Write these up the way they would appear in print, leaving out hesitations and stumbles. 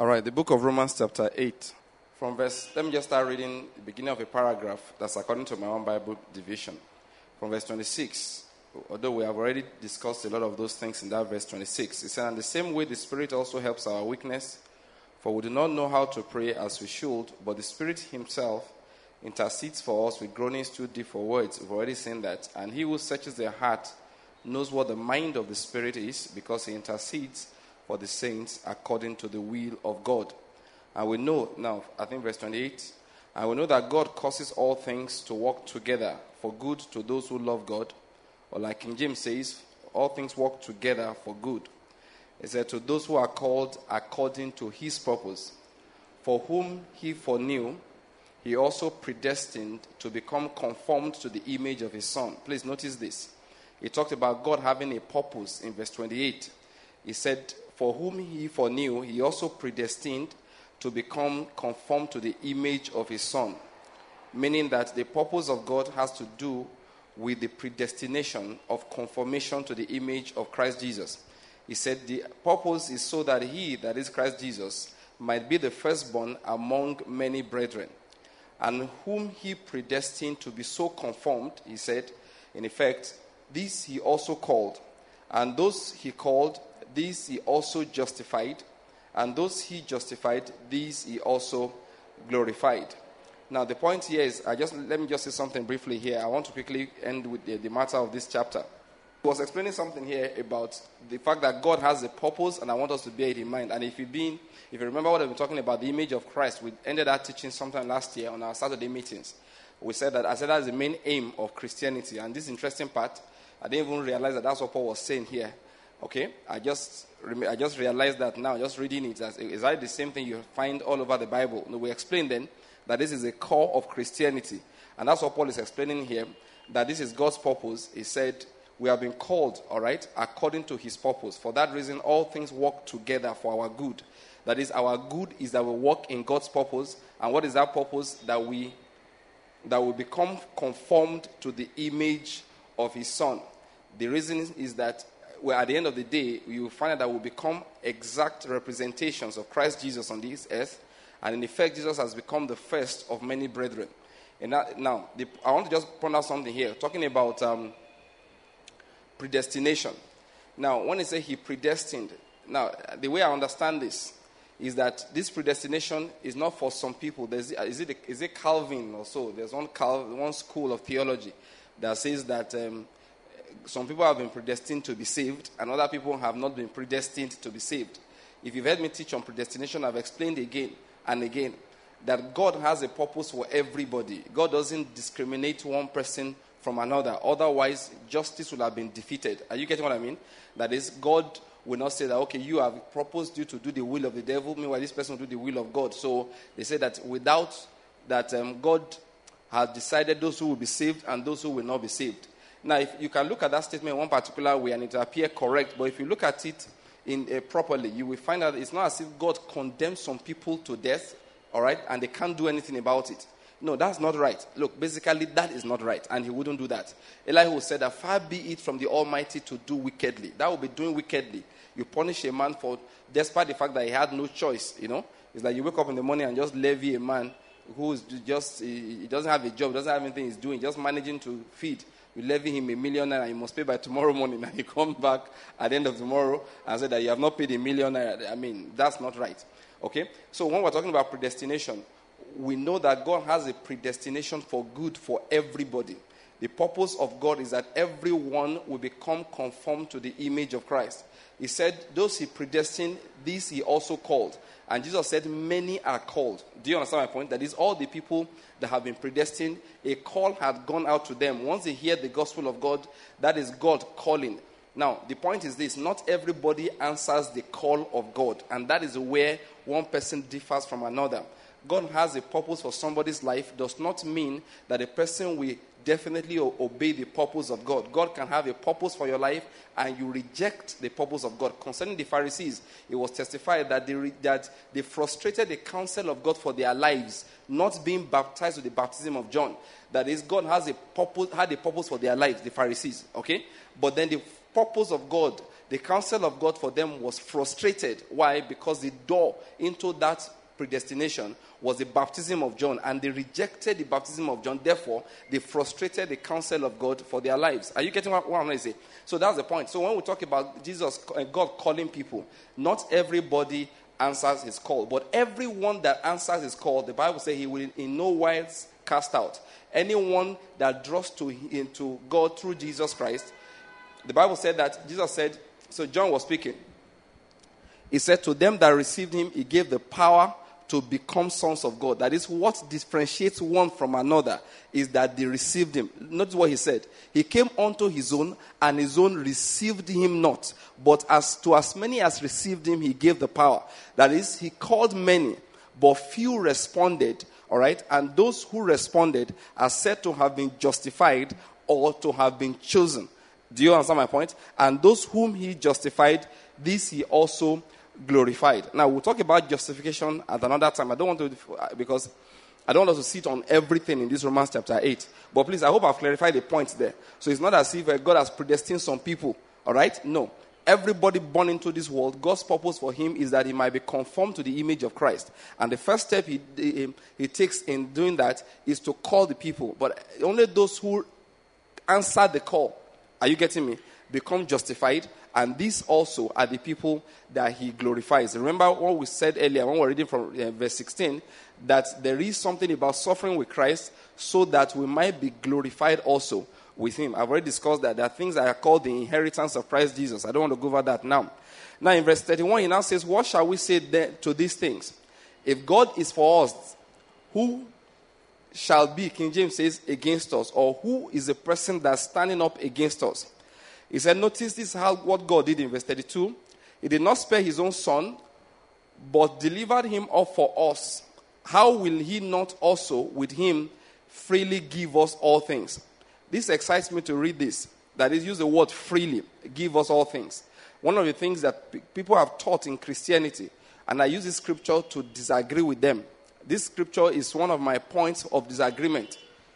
All right, the book of Romans chapter 8. Let me just start reading the beginning of a paragraph that's according to my own Bible division. From verse 26, although we have already discussed a lot of those things in that verse 26. It says, "And the same way the Spirit also helps our weakness, for we do not know how to pray as we should, but the Spirit himself intercedes for us with groanings too deep for words." We've already seen that. "And he who searches the heart knows what the mind of the Spirit is, because he intercedes for the saints according to the will of God." And we know, now, I think verse 28, "And we know that God causes all things to work together for good to those who love God." Or like King James says, all things work together for good. It said, "To those who are called according to his purpose. For whom he foreknew, he also predestined to become conformed to the image of his Son." Please notice this. He talked about God having a purpose in verse 28. He said, "For whom he foreknew, he also predestined to become conformed to the image of his Son." Meaning that the purpose of God has to do with the predestination of conformation to the image of Christ Jesus. He said the purpose is so that he, that is Christ Jesus, might be the firstborn among many brethren. "And whom he predestined to be so conformed," he said, in effect, "these he also called. And those he called, these he also justified. And those he justified, these he also glorified." Now the point here is, let me just say something briefly here. I want to quickly end with the matter of this chapter. He was explaining something here about the fact that God has a purpose, and I want us to bear it in mind. And if you remember what I've been talking about, the image of Christ, we ended that teaching sometime last year on our Saturday meetings. I said that's the main aim of Christianity. And this interesting part, I didn't even realize that that's what Paul was saying here. Okay, I just realized that now, just reading it. Is that the same thing you find all over the Bible? No, we explained then that this is a core of Christianity. And that's what Paul is explaining here, that this is God's purpose. He said, we have been called, all right, according to his purpose. For that reason, all things work together for our good. That is, our good is that we walk in God's purpose. And what is that purpose? That we become conformed to the image of his Son. The reason is that at the end of the day, you will find that we become exact representations of Christ Jesus on this earth. And in effect, Jesus has become the first of many brethren. And I want to just point out something here, talking about predestination. Now, when he says he predestined, now, the way I understand this is that this predestination is not for some people. Is it Calvin or so? There's one school of theology that says that some people have been predestined to be saved, and other people have not been predestined to be saved. If you've heard me teach on predestination, I've explained again and again that God has a purpose for everybody. God doesn't discriminate one person from another. Otherwise, justice would have been defeated. Are you getting what I mean? That is, God will not say that, okay, you have proposed you to do the will of the devil, meanwhile this person will do the will of God. So they say that without that, God has decided those who will be saved and those who will not be saved. Now, if you can look at that statement in one particular way and it will appear correct, but if you look at it properly, you will find that it's not as if God condemns some people to death, all right, and they can't do anything about it. No, that's not right. Look, basically, that is not right, and he wouldn't do that. Elihu said that far be it from the Almighty to do wickedly. That would be doing wickedly. You punish a man despite the fact that he had no choice, It's like you wake up in the morning and just levy a man who is he doesn't have a job, doesn't have anything he's doing, just managing to feed. You levy him $1 million and you must pay by tomorrow morning, and he comes back at the end of tomorrow and say that you have not paid $1 million. I mean, that's not right. Okay? So when we're talking about predestination, we know that God has a predestination for good for everybody. The purpose of God is that everyone will become conformed to the image of Christ. He said, those he predestined, these he also called. And Jesus said, many are called. Do you understand my point? That is, all the people that have been predestined, a call had gone out to them. Once they hear the gospel of God, that is God calling. Now, the point is this: not everybody answers the call of God. And that is where one person differs from another. God has a purpose for somebody's life does not mean that a person will definitely obey the purpose of God. God can have a purpose for your life and you reject the purpose of God. Concerning the Pharisees, it was testified that they frustrated the counsel of God for their lives, not being baptized with the baptism of John. That is, God had a purpose for their lives, the Pharisees, okay? But then the purpose of God, the counsel of God for them was frustrated. Why? Because the door into that predestination was the baptism of John, and they rejected the baptism of John. Therefore, they frustrated the counsel of God for their lives. Are you getting what I'm going to say? So that's the point. So when we talk about God calling people, not everybody answers his call, but everyone that answers his call, the Bible says he will in no wise cast out. Anyone that draws into God through Jesus Christ, the Bible said that Jesus said, so John was speaking. He said, to them that received him, he gave the power to become sons of God. That is what differentiates one from another, is that they received him. Notice what he said. He came unto his own, and his own received him not. But as many as received him, he gave the power. That is, he called many, but few responded. All right? And those who responded are said to have been justified or to have been chosen. Do you understand my point? And those whom he justified, this he also glorified. Now, we'll talk about justification at another time. I don't want to, because I don't want us to sit on everything in this Romans chapter 8. But please, I hope I've clarified the points there. So it's not as if God has predestined some people. All right? No. Everybody born into this world, God's purpose for him is that he might be conformed to the image of Christ. And the first step he takes in doing that is to call the people. But only those who answer the call, are you getting me, become justified. And these also are the people that he glorifies. Remember what we said earlier when we were reading from verse 16, that there is something about suffering with Christ so that we might be glorified also with him. I've already discussed that. There are things that are called the inheritance of Christ Jesus. I don't want to go over that now. Now in verse 31, he now says, what shall we say then to these things? If God is for us, who shall be, King James says, against us? Or who is the person that's standing up against us? He said, notice this is what God did in verse 32. He did not spare his own son, but delivered him up for us. How will he not also with him freely give us all things? This excites me to read this. That is, use the word freely, give us all things. One of the things that people have taught in Christianity, and I use this scripture to disagree with them. This scripture is one of my points of disagreement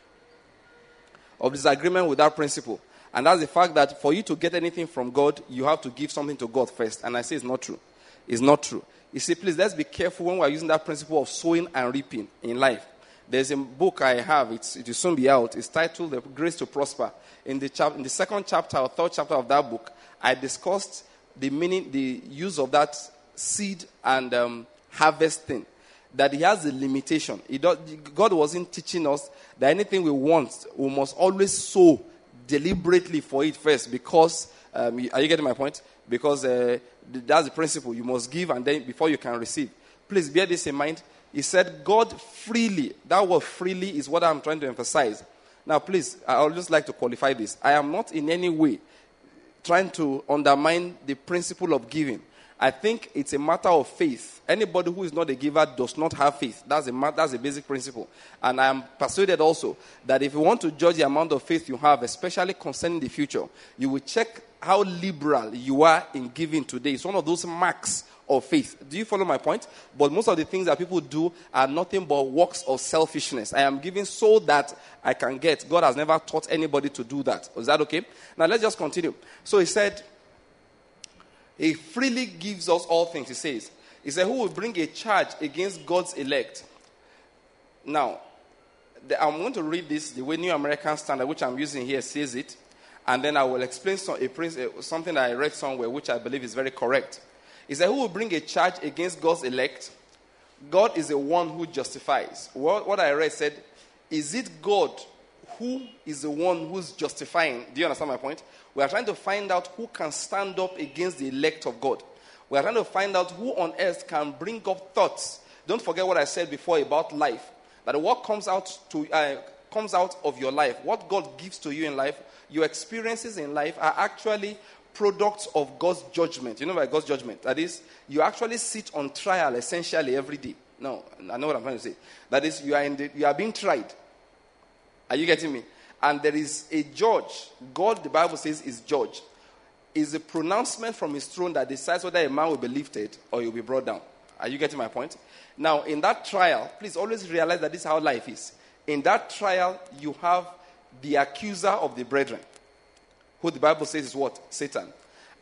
with that principle. And that's the fact that for you to get anything from God, you have to give something to God first. And I say it's not true. It's not true. You see, please, let's be careful when we're using that principle of sowing and reaping in life. There's a book I have. It will soon be out. It's titled The Grace to Prosper. In the second chapter or third chapter of that book, I discussed the meaning, the use of that seed and harvest thing. That he has a limitation. God wasn't teaching us that anything we want, we must always sow deliberately for it first, because are you getting my point? Because that's the principle. You must give and then before you can receive. Please bear this in mind. He said God freely. That word freely is what I'm trying to emphasize. Now please, I would just like to qualify this. I am not in any way trying to undermine the principle of giving. I think it's a matter of faith. Anybody who is not a giver does not have faith. That's a basic principle. And I am persuaded also that if you want to judge the amount of faith you have, especially concerning the future, you will check how liberal you are in giving today. It's one of those marks of faith. Do you follow my point? But most of the things that people do are nothing but works of selfishness. I am giving so that I can get. God has never taught anybody to do that. Is that okay? Now let's just continue. So he said, he freely gives us all things, he says. He said, who will bring a charge against God's elect? Now, I'm going to read this the way New American Standard, which I'm using here, says it. And then I will explain something that I read somewhere, which I believe is very correct. He said, who will bring a charge against God's elect? God is the one who justifies. What I read said, is it God who is the one who's justifying? Do you understand my point? We are trying to find out who can stand up against the elect of God. We are trying to find out who on earth can bring up thoughts. Don't forget what I said before about life. That what comes out of your life, what God gives to you in life, your experiences in life are actually products of God's judgment. You know by God's judgment? That is, you actually sit on trial essentially every day. No, I know what I'm trying to say. That is, you are being tried. Are you getting me? And there is a judge. God, the Bible says, is judge. Is a pronouncement from his throne that decides whether a man will be lifted or he will be brought down. Are you getting my point? Now, in that trial, please always realize that this is how life is. In that trial, you have the accuser of the brethren, who the Bible says is what? Satan.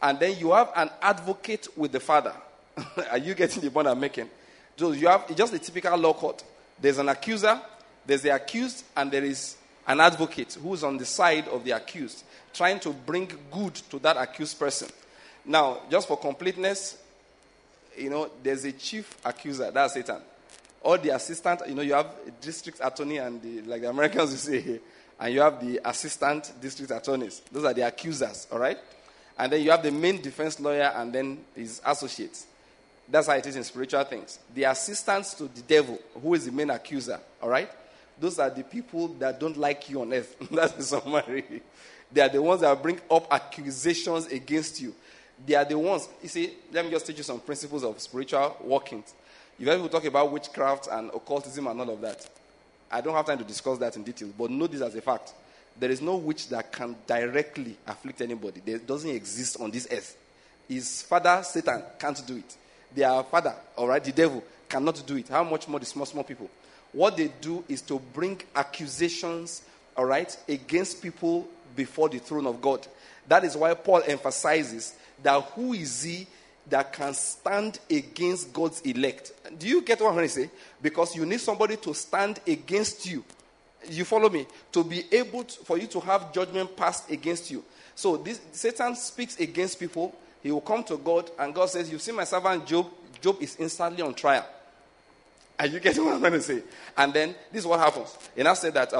And then you have an advocate with the Father. Are you getting the point I'm making? So you have just a typical law court. There's an accuser, there's the accused, and there is an advocate who's on the side of the accused, trying to bring good to that accused person. Now, just for completeness, there's a chief accuser, that's Satan. Or the assistant, you have a district attorney and like the Americans will say here, and you have the assistant district attorneys. Those are the accusers, all right? And then you have the main defense lawyer and then his associates. That's how it is in spiritual things. The assistants to the devil, who is the main accuser, all right? Those are the people that don't like you on earth. That's the summary. They are the ones that bring up accusations against you. They are the ones, you see, let me just teach you some principles of spiritual workings. You hear people talk about witchcraft and occultism and all of that. I don't have time to discuss that in detail, but know this as a fact. There is no witch that can directly afflict anybody. It doesn't exist on this earth. His father, Satan, can't do it. Their father, all right, the devil, cannot do it. How much more the small people? What they do is to bring accusations, all right, against people before the throne of God. That is why Paul emphasizes that who is he that can stand against God's elect? Do you get what I'm trying to say? Because you need somebody to stand against you. You follow me? To be able for you to have judgment passed against you. So Satan speaks against people. He will come to God, and God says, "You've seen my servant Job. Job is instantly on trial." Are you getting what I'm trying to say? And then this is what happens. He now said that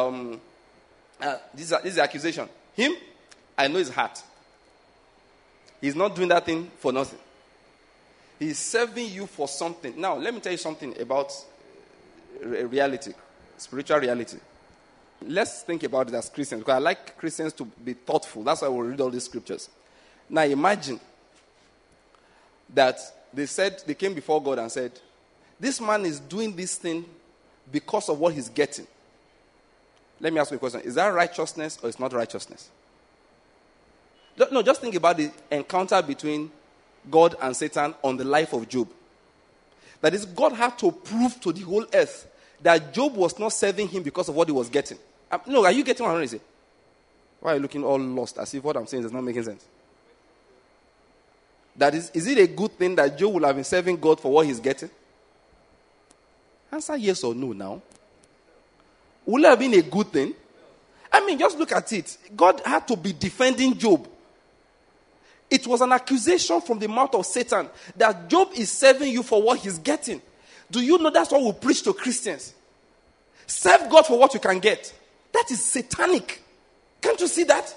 this is the accusation. Him, I know his heart. He's not doing that thing for nothing. He's serving you for something. Now, let me tell you something about reality, spiritual reality. Let's think about it as Christians, because I like Christians to be thoughtful. That's why we read all these scriptures. Now, imagine that they came before God and said, this man is doing this thing because of what he's getting. Let me ask you a question. Is that righteousness or is not righteousness? No, just think about the encounter between God and Satan on the life of Job. That is, God had to prove to the whole earth that Job was not serving him because of what he was getting. No, are you getting what I'm trying to say? Why are you looking all lost as if what I'm saying is not making sense? That is it a good thing that Job will have been serving God for what he's getting? Answer yes or no now. Will it have been a good thing? I mean, just look at it. God had to be defending Job. It was an accusation from the mouth of Satan that Job is serving you for what he's getting. Do you know that's what we preach to Christians? Serve God for what you can get. That is satanic. Can't you see that?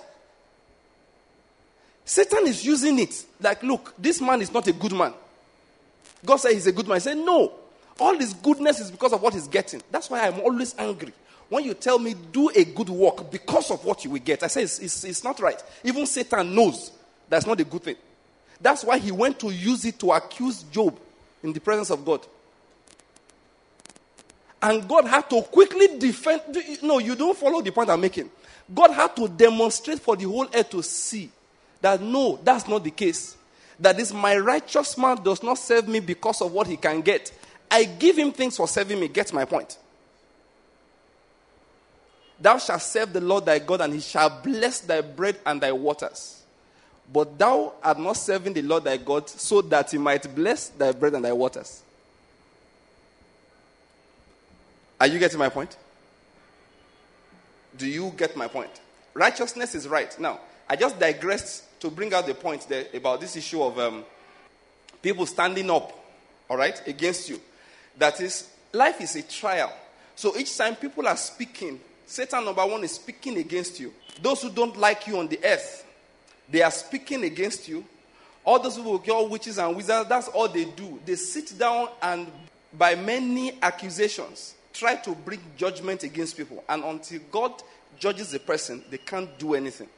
Satan is using it. Like, look, this man is not a good man. God said he's a good man. He said, no. All his goodness is because of what he's getting. That's why I'm always angry. When you tell me, do a good work because of what you will get, I say, it's not right. Even Satan knows that's not a good thing. That's why he went to use it to accuse Job in the presence of God. And God had to quickly defend. No, you don't follow the point I'm making. God had to demonstrate for the whole earth to see that no, that's not the case. That is, my righteous man does not serve me because of what he can get. I give him things for serving me. Get my point? Thou shalt serve the Lord thy God, and he shall bless thy bread and thy waters. But thou art not serving the Lord thy God, so that he might bless thy bread and thy waters. Are you getting my point? Do you get my point? Righteousness is right. Now, I just digressed to bring out the point there about this issue of people standing up, all right, against you. That is, life is a trial. So each time people are speaking, Satan, number one, is speaking against you. Those who don't like you on the earth, they are speaking against you. All those who will call witches and wizards, that's all they do. They sit down and, by many accusations, try to bring judgment against people. And until God judges the person, they can't do anything.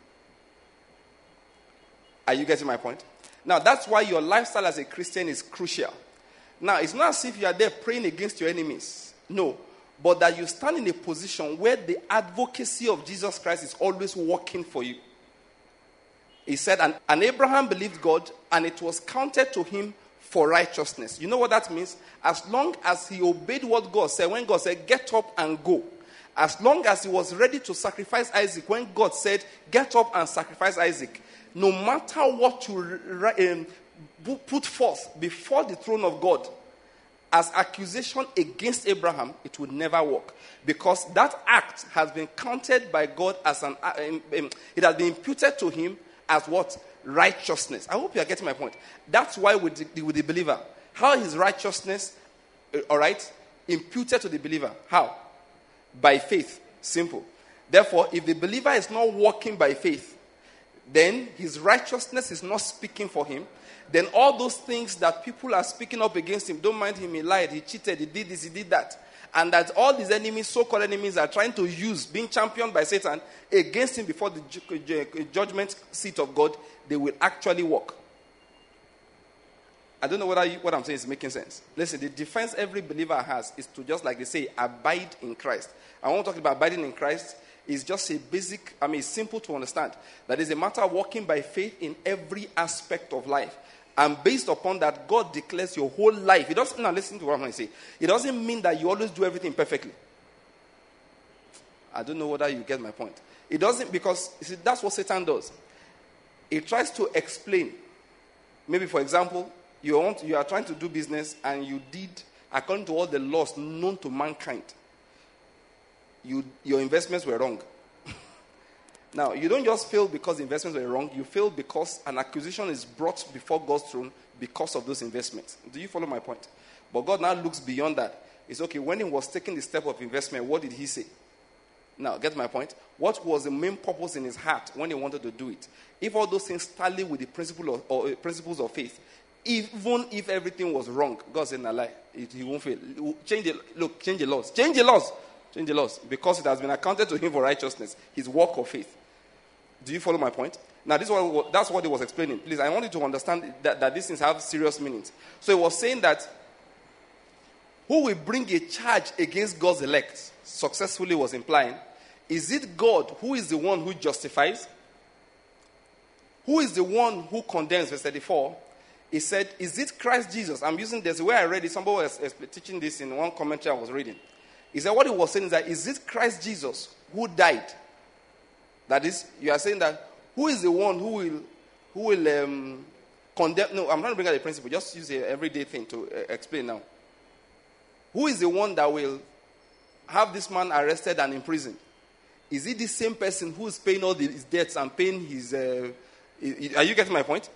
Are you getting my point? Now, that's why your lifestyle as a Christian is crucial. Now, it's not as if you are there praying against your enemies. No. But that you stand in a position where the advocacy of Jesus Christ is always working for you. He said, and Abraham believed God, and it was counted to him for righteousness. You know what that means? As long as he obeyed what God said, when God said, get up and go. As long as he was ready to sacrifice Isaac, when God said, get up and sacrifice Isaac, no matter what you put forth before the throne of God as accusation against Abraham, it would never work. Because that act has been counted by God as it has been imputed to him as what? Righteousness. I hope you are getting my point. That's why with the believer, how is righteousness, imputed to the believer? How? By faith. Simple. Therefore, if the believer is not walking by faith, then his righteousness is not speaking for him. Then all those things that people are speaking up against him, don't mind him, he lied, he cheated, he did this, he did that. And that all these enemies, so-called enemies, are trying to use, being championed by Satan, against him before the judgment seat of God, they will actually work. I don't know whether what I'm saying is making sense. Listen, the defense every believer has is to, just like they say, abide in Christ. I want to talk about abiding in Christ. Is just a basic, it's simple to understand. That is a matter of walking by faith in every aspect of life. And based upon that, God declares your whole life. It doesn't, now listen to what I'm going to say. It doesn't mean that you always do everything perfectly. I don't know whether you get my point. It doesn't, because you see, that's what Satan does. It tries to explain. Maybe, for example, you are trying to do business and you did, according to all the laws known to mankind, your investments were wrong. Now, you don't just fail because the investments were wrong. You fail because an accusation is brought before God's throne because of those investments. Do you follow my point? But God now looks beyond that. It's okay, when he was taking the step of investment, what did he say? Now, get my point? What was the main purpose in his heart when he wanted to do it? If all those things tally with the principles of faith, even if everything was wrong, God said, "No lie, he won't fail." Change the laws. Change the laws. Because it has been accounted to him for righteousness, his work of faith. Do you follow my point? Now, that's what he was explaining. Please, I want you to understand that these things have serious meanings. So he was saying that who will bring a charge against God's elect, successfully was implying, is it God who is the one who justifies? Who is the one who condemns? Verse 34. He said, is it Christ Jesus? I'm using this. The way I read it, somebody was teaching this in one commentary I was reading. He said, what he was saying is that, is it Christ Jesus who died? That is, you are saying that, who is the one who will condemn? No, I'm not bringing out the principle. Just use an everyday thing to explain now. Who is the one that will have this man arrested and imprisoned? Is it the same person who is paying all his debts and paying his... are you getting my point?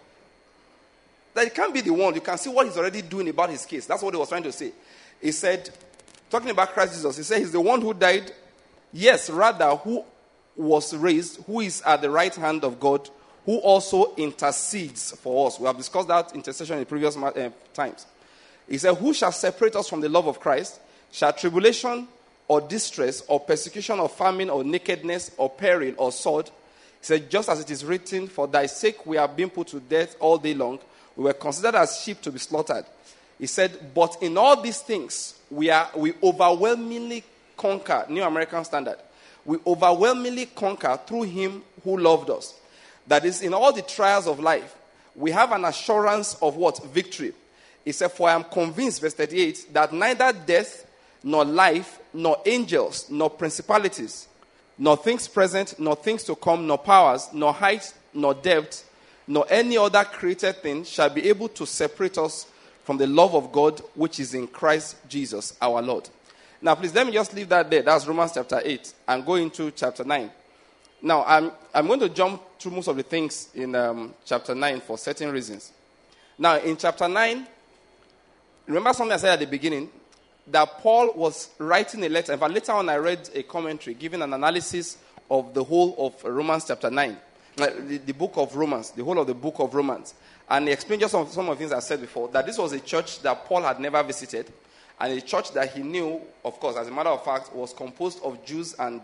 That it can't be the one. You can see what he's already doing about his case. That's what he was trying to say. He said, talking about Christ Jesus, he said he's the one who died. Yes, rather, who was raised, who is at the right hand of God, who also intercedes for us. We have discussed that intercession in previous times. He said, who shall separate us from the love of Christ? Shall tribulation or distress or persecution or famine or nakedness or peril or sword? He said, just as it is written, for thy sake we have been put to death all day long. We were considered as sheep to be slaughtered. He said, but in all these things, we overwhelmingly conquer, New American Standard. We overwhelmingly conquer through him who loved us. That is, in all the trials of life, we have an assurance of what? Victory. He said, for I am convinced, verse 38, that neither death, nor life, nor angels, nor principalities, nor things present, nor things to come, nor powers, nor height, nor depth, nor any other created thing shall be able to separate us from the love of God which is in Christ Jesus our Lord. Now, please, let me just leave that there. That's Romans chapter 8 and go into chapter 9. Now, I'm going to jump through most of the things in chapter 9 for certain reasons. Now, in chapter 9, remember something I said at the beginning? That Paul was writing a letter. In fact, later on I read a commentary giving an analysis of the whole of Romans chapter 9. The book of Romans, the whole of the book of Romans. And he explained just some of the things I said before. That this was a church that Paul had never visited. And a church that he knew, of course, as a matter of fact, was composed of Jews and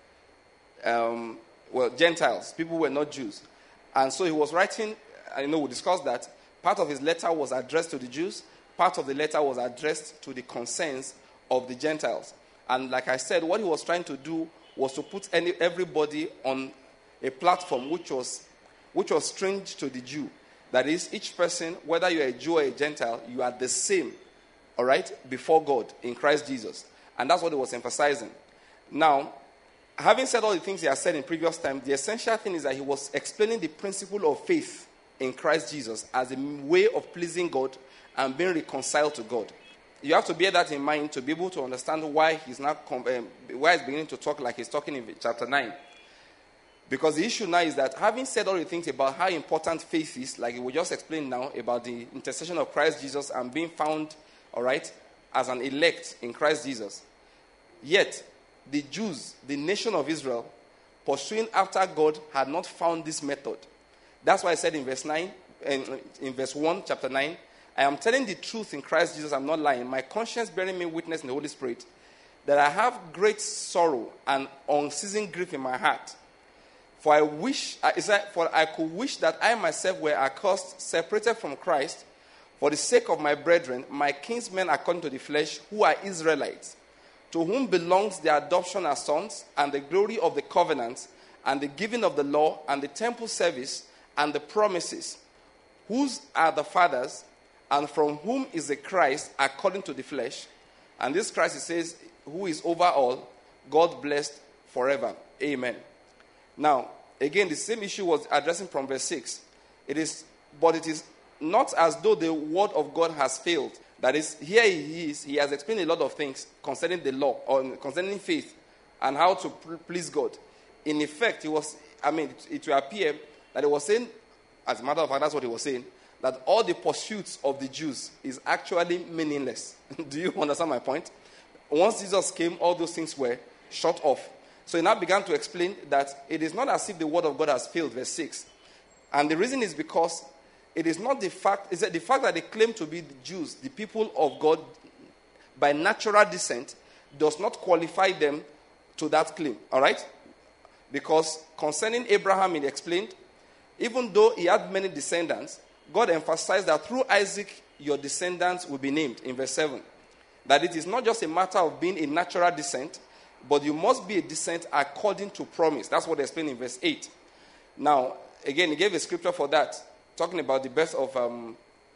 Gentiles. People who were not Jews. And so he was writing, I know we discussed that. Part of his letter was addressed to the Jews. Part of the letter was addressed to the concerns of the Gentiles. And like I said, what he was trying to do was to put everybody on a platform which was strange to the Jew. That is, each person, whether you're a Jew or a Gentile, you are the same, all right, before God in Christ Jesus. And that's what he was emphasizing. Now, having said all the things he has said in previous time, the essential thing is that he was explaining the principle of faith in Christ Jesus as a way of pleasing God and being reconciled to God. You have to bear that in mind to be able to understand why he's beginning to talk like he's talking in chapter 9. Because the issue now is that having said all the things about how important faith is, like we just explained now about the intercession of Christ Jesus and being found, all right, as an elect in Christ Jesus, yet the Jews, the nation of Israel, pursuing after God, had not found this method. That's why I said in verse 9, in verse 1, chapter 9, I am telling the truth in Christ Jesus, I'm not lying. My conscience bearing me witness in the Holy Spirit, that I have great sorrow and unceasing grief in my heart. For I could wish that I myself were accursed, separated from Christ, for the sake of my brethren, my kinsmen according to the flesh, who are Israelites, to whom belongs the adoption as sons, and the glory of the covenants, and the giving of the law, and the temple service, and the promises, whose are the fathers, and from whom is the Christ according to the flesh. And this Christ, it says, who is over all, God blessed forever. Amen. Now, again, the same issue was addressing from verse 6. But it is not as though the word of God has failed. That is, here he has explained a lot of things concerning the law, or concerning faith, and how to please God. In effect, it will appear that he was saying, as a matter of fact, that's what he was saying, that all the pursuits of the Jews is actually meaningless. Do you understand my point? Once Jesus came, all those things were shut off. So he now began to explain that it is not as if the word of God has failed, verse 6. And the reason is because it is not the fact that they claim to be the Jews, the people of God, by natural descent, does not qualify them to that claim. All right? Because concerning Abraham, he explained, even though he had many descendants, God emphasized that through Isaac, your descendants will be named in verse 7. That it is not just a matter of being a natural descent, but you must be a descent according to promise. That's what they explained in verse 8. Now, again, he gave a scripture for that, talking about the birth of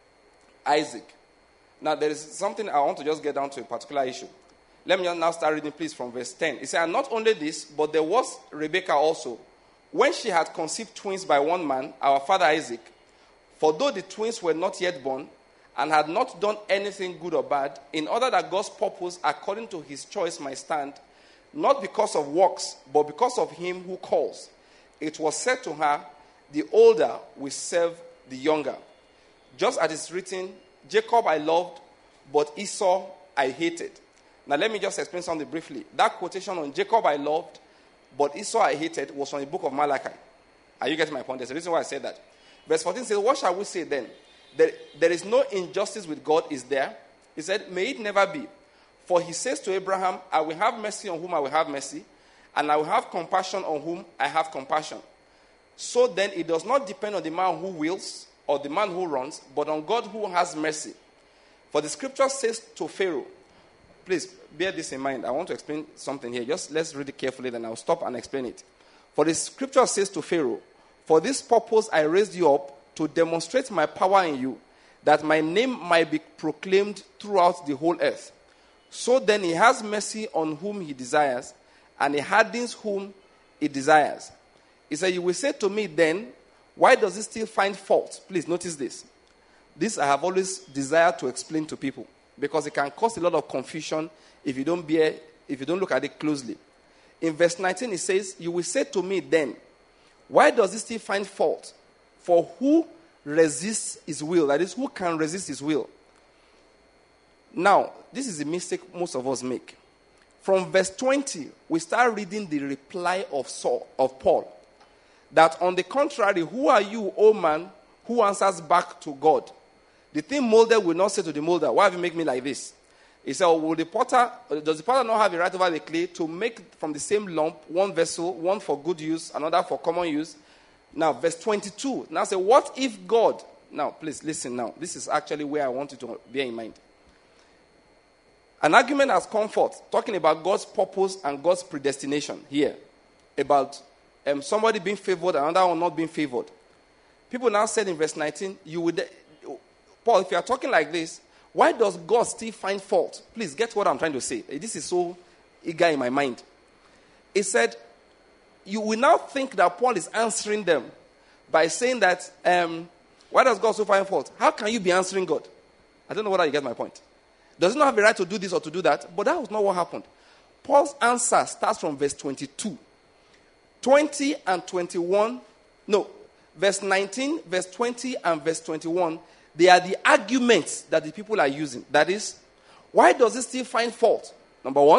Isaac. Now, there is something I want to just get down to a particular issue. Let me now start reading, please, from verse 10. It says, and not only this, but there was Rebekah also, when she had conceived twins by one man, our father Isaac. For though the twins were not yet born, and had not done anything good or bad, in order that God's purpose according to his choice might stand, not because of works, but because of him who calls. It was said to her, the older will serve the younger. Just as it's written, Jacob I loved, but Esau I hated. Now let me just explain something briefly. That quotation on Jacob I loved, but Esau I hated was from the book of Malachi. Are you getting my point? There's a reason why I said that. Verse 14 says, what shall we say then? There is no injustice with God, is there? He said, may it never be. For he says to Abraham, I will have mercy on whom I will have mercy, and I will have compassion on whom I have compassion. So then it does not depend on the man who wills or the man who runs, but on God who has mercy. For the scripture says to Pharaoh, please bear this in mind. I want to explain something here. Just let's read it carefully, then I'll stop and explain it. For the scripture says to Pharaoh, for this purpose I raised you up, to demonstrate my power in you, that my name might be proclaimed throughout the whole earth. So then he has mercy on whom he desires, and he hardens whom he desires. He said, you will say to me then, why does he still find fault? Please notice this. This I have always desired to explain to people, because it can cause a lot of confusion if you don't look at it closely. In verse 19 it says, you will say to me then, why does he still find fault? For who resists his will? That is, who can resist his will? Now, this is a mistake most of us make. From verse 20, we start reading the reply of Paul. That on the contrary, who are you, O man, who answers back to God? The thing molder will not say to the molder, why have you made me like this? He said, does the potter not have a right over the clay to make from the same lump one vessel, one for good use, another for common use? Now, verse 22. Now say, what if God... Now, please listen now. This is actually where I want you to bear in mind. An argument has come forth, talking about God's purpose and God's predestination here. About somebody being favored and another one not being favored. People now said in verse 19, Paul, if you are talking like this, why does God still find fault? Please get what I'm trying to say. This is so eager in my mind. He said, you will now think that Paul is answering them by saying that, why does God so find fault? How can you be answering God? I don't know whether you get my point. Does he not have the right to do this or to do that? But that was not what happened. Paul's answer starts from verse 22. 20 and 21, no, verse 19, verse 20 and verse 21, they are the arguments that the people are using. That is, why does he still find fault? Number one,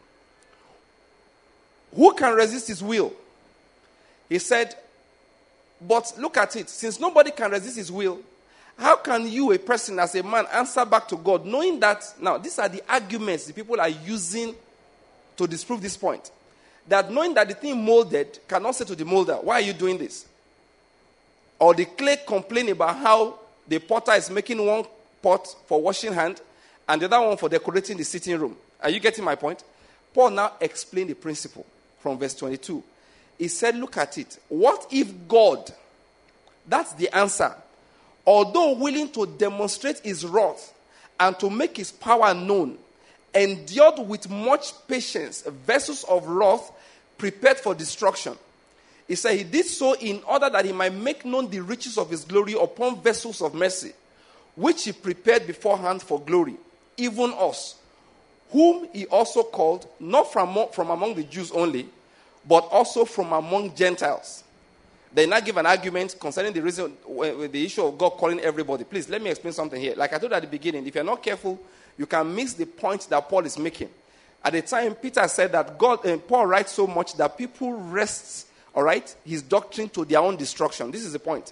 who can resist his will? He said, but look at it. Since nobody can resist his will, how can you, a person, as a man, answer back to God, knowing that, now, these are the arguments the people are using to disprove this point. That knowing that the thing molded cannot say to the molder, why are you doing this? Or the clay complain about how the potter is making one pot for washing hand and the other one for decorating the sitting room. Are you getting my point? Paul now explained the principle from verse 22. He said, look at it. What if God, that's the answer, although willing to demonstrate his wrath and to make his power known, endured with much patience vessels of wrath prepared for destruction. He said he did so in order that he might make known the riches of his glory upon vessels of mercy, which he prepared beforehand for glory, even us, whom he also called, not from among the Jews only, but also from among Gentiles. They now give an argument concerning the reason, with the issue of God calling everybody. Please, let me explain something here. Like I told at the beginning, if you're not careful, you can miss the point that Paul is making. At the time, Peter said that Paul writes so much that people wrest, all right, his doctrine to their own destruction. This is the point.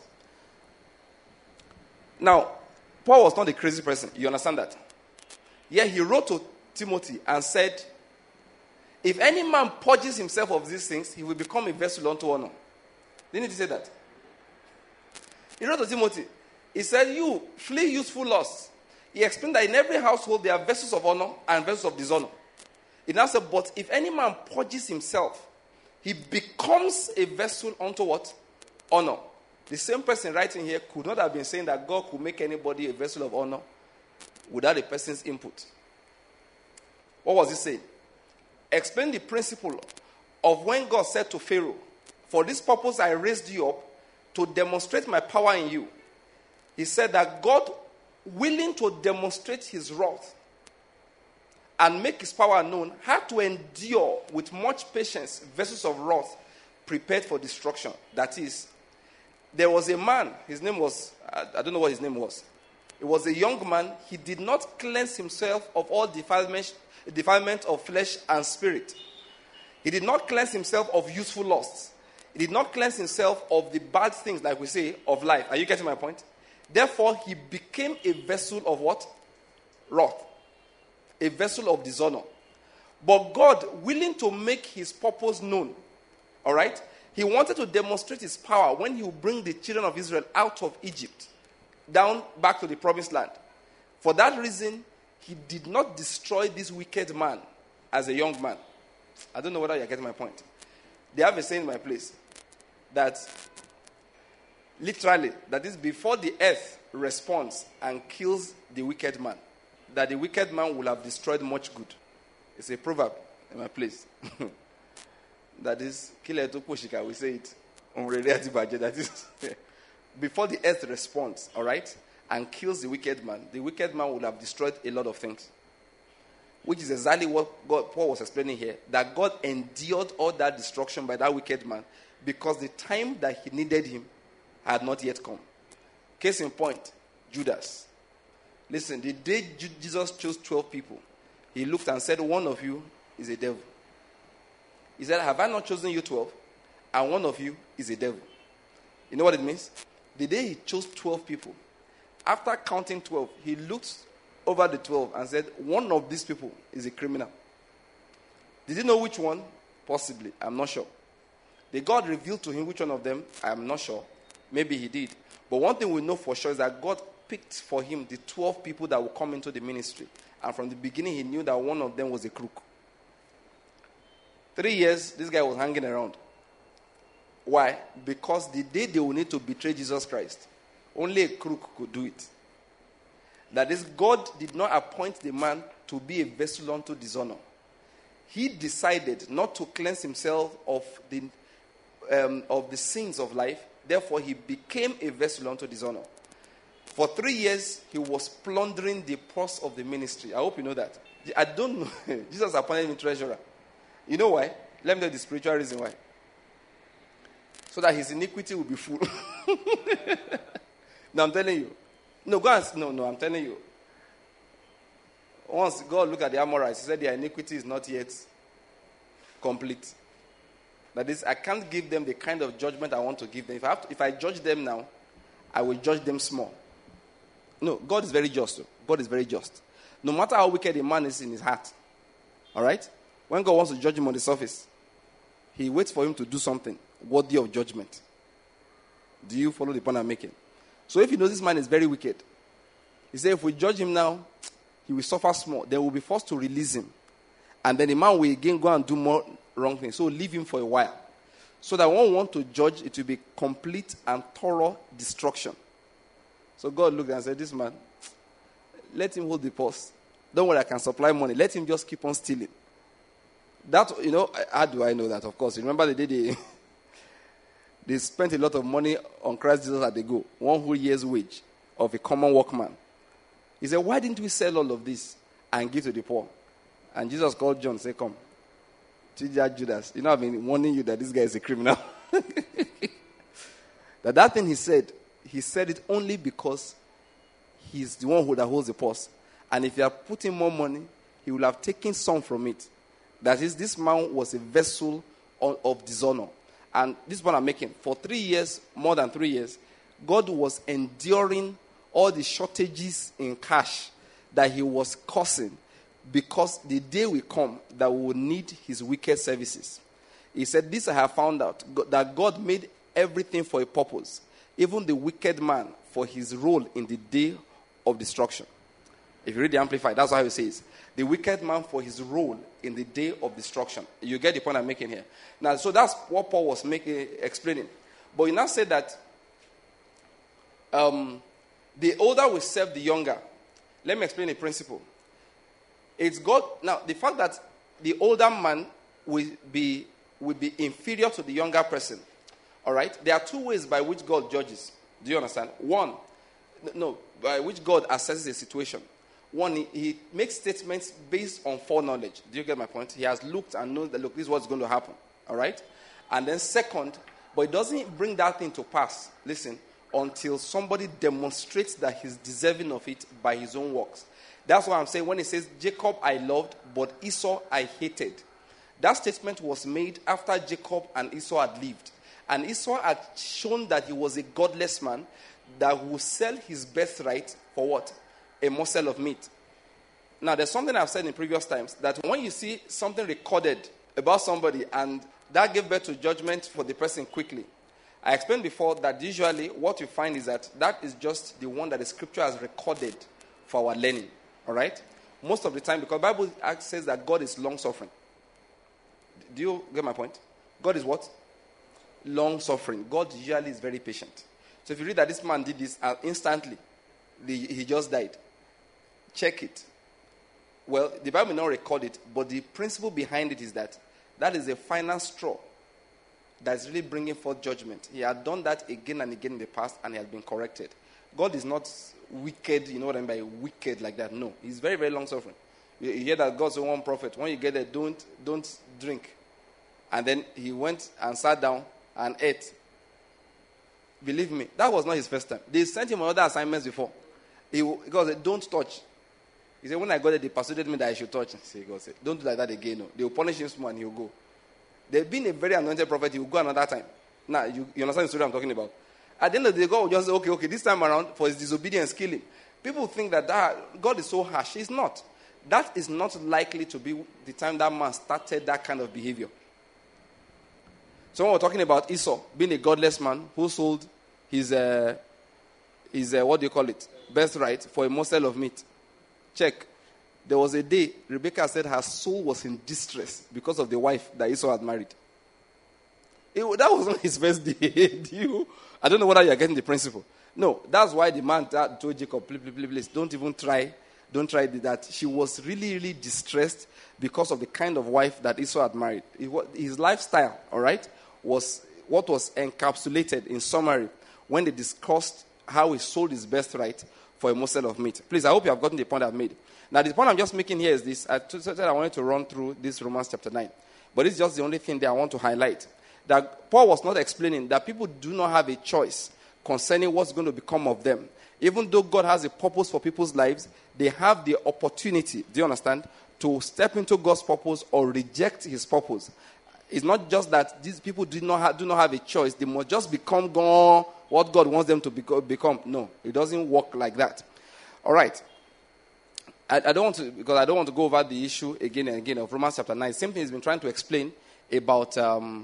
Now, Paul was not a crazy person. You understand that? Yeah, he wrote to Timothy and said, if any man purges himself of these things, he will become a vessel unto honor. Didn't he say that? He wrote to Timothy. He said, you flee youthful lusts. He explained that in every household there are vessels of honor and vessels of dishonor. He now said, but if any man purges himself, he becomes a vessel unto what? Honor. The same person writing here could not have been saying that God could make anybody a vessel of honor without a person's input. What was he saying? Explain the principle of when God said to Pharaoh, for this purpose I raised you up to demonstrate my power in you. He said that God, willing to demonstrate his wrath and make his power known, had to endure with much patience vessels of wrath prepared for destruction. That is, there was a man, his name was, I don't know what his name was. It was a young man. He did not cleanse himself of all defilement of flesh and spirit. He did not cleanse himself of youthful lusts. He did not cleanse himself of the bad things, like we say, of life. Are you getting my point? Therefore, he became a vessel of what? Wrath. A vessel of dishonor. But God, willing to make his purpose known, all right? He wanted to demonstrate his power when he would bring the children of Israel out of Egypt, down back to the promised land. For that reason, he did not destroy this wicked man as a young man. I don't know whether you're getting my point. They have a saying in my place that literally, that is before the earth responds and kills the wicked man, that the wicked man will have destroyed much good. It's a proverb in my place. That is, we say it. That is, before the earth responds, all right, and kills the wicked man will have destroyed a lot of things. Which is exactly what Paul was explaining here, that God endured all that destruction by that wicked man because the time that he needed him had not yet come. Case in point, Judas. Listen, the day Jesus chose 12 people, he looked and said, one of you is a devil. He said, have I not chosen you 12? And one of you is a devil. You know what it means? The day he chose 12 people, after counting 12, he looked over the 12 and said, one of these people is a criminal. Did he know which one? Possibly. I'm not sure. Did God reveal to him which one of them? I'm not sure. Maybe he did. But one thing we know for sure is that God picked for him the 12 people that will come into the ministry. And from the beginning, he knew that one of them was a crook. 3 years, this guy was hanging around. Why? Because the day they will need to betray Jesus Christ, only a crook could do it. That is, God did not appoint the man to be a vessel unto dishonor. He decided not to cleanse himself of the of the sins of life. Therefore, he became a vessel unto dishonor. For 3 years, he was plundering the purse of the ministry. I hope you know that. I don't know. Jesus appointed him treasurer. You know why? Let me tell you the spiritual reason why. So that his iniquity will be full. No, I'm telling you. No, I'm telling you. Once God looked at the Amorites, he said their iniquity is not yet complete. That is, I can't give them the kind of judgment I want to give them. If I judge them now, I will judge them small. No, God is very just. God is very just. No matter how wicked a man is in his heart. All right? When God wants to judge him on the surface, he waits for him to do something worthy of judgment. Do you follow the point I'm making? So if he knows this man is very wicked, he said if we judge him now, he will suffer small. Then we'll be forced to release him. And then the man will again go and do more wrong things. So leave him for a while. So that when we want to judge, it will be complete and thorough destruction. So God looked and said, this man, let him hold the purse. Don't worry, I can supply money. Let him just keep on stealing. That, how do I know that? Of course, remember the day they spent a lot of money on Christ Jesus at the go. 1 whole year's wage of a common workman. He said, why didn't we sell all of this and give to the poor? And Jesus called John and said, come. Judas, I've been warning you that this guy is a criminal. that thing he said it only because he's the one that holds the purse. And if you have put in more money, he will have taken some from it. That is, this man was a vessel of dishonor. And this is what I'm making. For 3 years, more than 3 years, God was enduring all the shortages in cash that he was causing, because the day will come that we will need his wicked services. He said, this I have found out, that God made everything for a purpose, even the wicked man for his role in the day of destruction. If you read the Amplified, that's how he says, the wicked man for his role in the day of destruction. You get the point I'm making here. Now, so that's what Paul was explaining. But he now said that the older will serve the younger. Let me explain the principle. It's God. Now, the fact that the older man will be inferior to the younger person. All right? There are 2 ways by which God judges. Do you understand? By which God assesses a situation. One, he makes statements based on foreknowledge. Do you get my point? He has looked and knows that, look, this is what's going to happen. All right? And then second, but he doesn't bring that thing to pass. Listen, until somebody demonstrates that he's deserving of it by his own works. That's why I'm saying when he says, Jacob I loved, but Esau I hated. That statement was made after Jacob and Esau had lived. And Esau had shown that he was a godless man that would sell his birthright for what? A morsel of meat. Now, there's something I've said in previous times, that when you see something recorded about somebody and that gave birth to judgment for the person quickly, I explained before that usually what you find is that is just the one that the scripture has recorded for our learning. All right? Most of the time, because the Bible says that God is long-suffering. Do you get my point? God is what? Long-suffering. God usually is very patient. So if you read that this man did this instantly, he just died. Check it. Well, the Bible will not record it, but the principle behind it is that is a final straw that's really bringing forth judgment. He had done that again and again in the past, and he has been corrected. God is not wicked, you know what I mean by wicked like that. No, he's very, very long-suffering. You hear that God said one prophet, when you get there, don't drink. And then he went and sat down and ate. Believe me, that was not his first time. They sent him on other assignments before. God said, don't touch. He said, when I got there, they persuaded me that I should touch. God said, don't do like that again. No. They will punish him small and he will go. There's been a very anointed prophet, he will go another time. Now, you understand the story I'm talking about. At the end of the day, God will just say, okay, this time around, for his disobedience, kill him. People think that God is so harsh. He's not. That is not likely to be the time that man started that kind of behavior. So when we're talking about Esau, being a godless man who sold his what do you call it, birthright for a morsel of meat. Check. There was a day, Rebecca said her soul was in distress because of the wife that Esau had married. That wasn't his first day. I don't know whether you're getting the principle. No, that's why the man told Jacob, please, don't even try. Don't try that. She was really, really distressed because of the kind of wife that Esau had married. His lifestyle, all right, was what was encapsulated in summary when they discussed how he sold his birthright for a morsel of meat. Please, I hope you have gotten the point I've made. Now, the point I'm just making here is this. I said I wanted to run through this Romans chapter 9. But it's just the only thing that I want to highlight. That Paul was not explaining that people do not have a choice concerning what's going to become of them. Even though God has a purpose for people's lives, they have the opportunity, do you understand, to step into God's purpose or reject his purpose. It's not just that these people do not have a choice. They must just become what God wants them to become. No, it doesn't work like that. All right. I don't want to go over the issue again and again of Romans chapter 9. Same thing he's been trying to explain about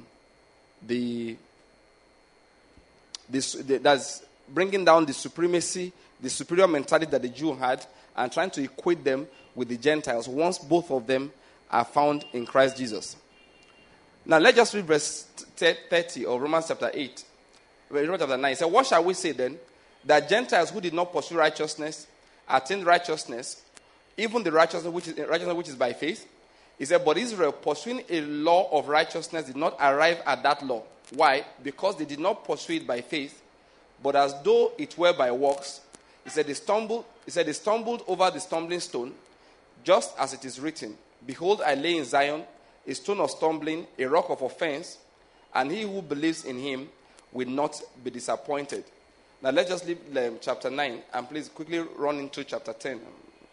that's bringing down the supremacy, the superior mentality that the Jew had, and trying to equate them with the Gentiles once both of them are found in Christ Jesus. Now, let's just read verse 30 of Romans chapter 8. Romans chapter 9. It says, what shall we say then? That Gentiles who did not pursue righteousness attained righteousness, even the righteousness which is by faith. He said, but Israel, pursuing a law of righteousness, did not arrive at that law. Why? Because they did not pursue it by faith, but as though it were by works. He said, they stumbled over the stumbling stone, just as it is written, behold, I lay in Zion a stone of stumbling, a rock of offense, and he who believes in him will not be disappointed. Now let's just leave chapter 9 and please quickly run into chapter 10.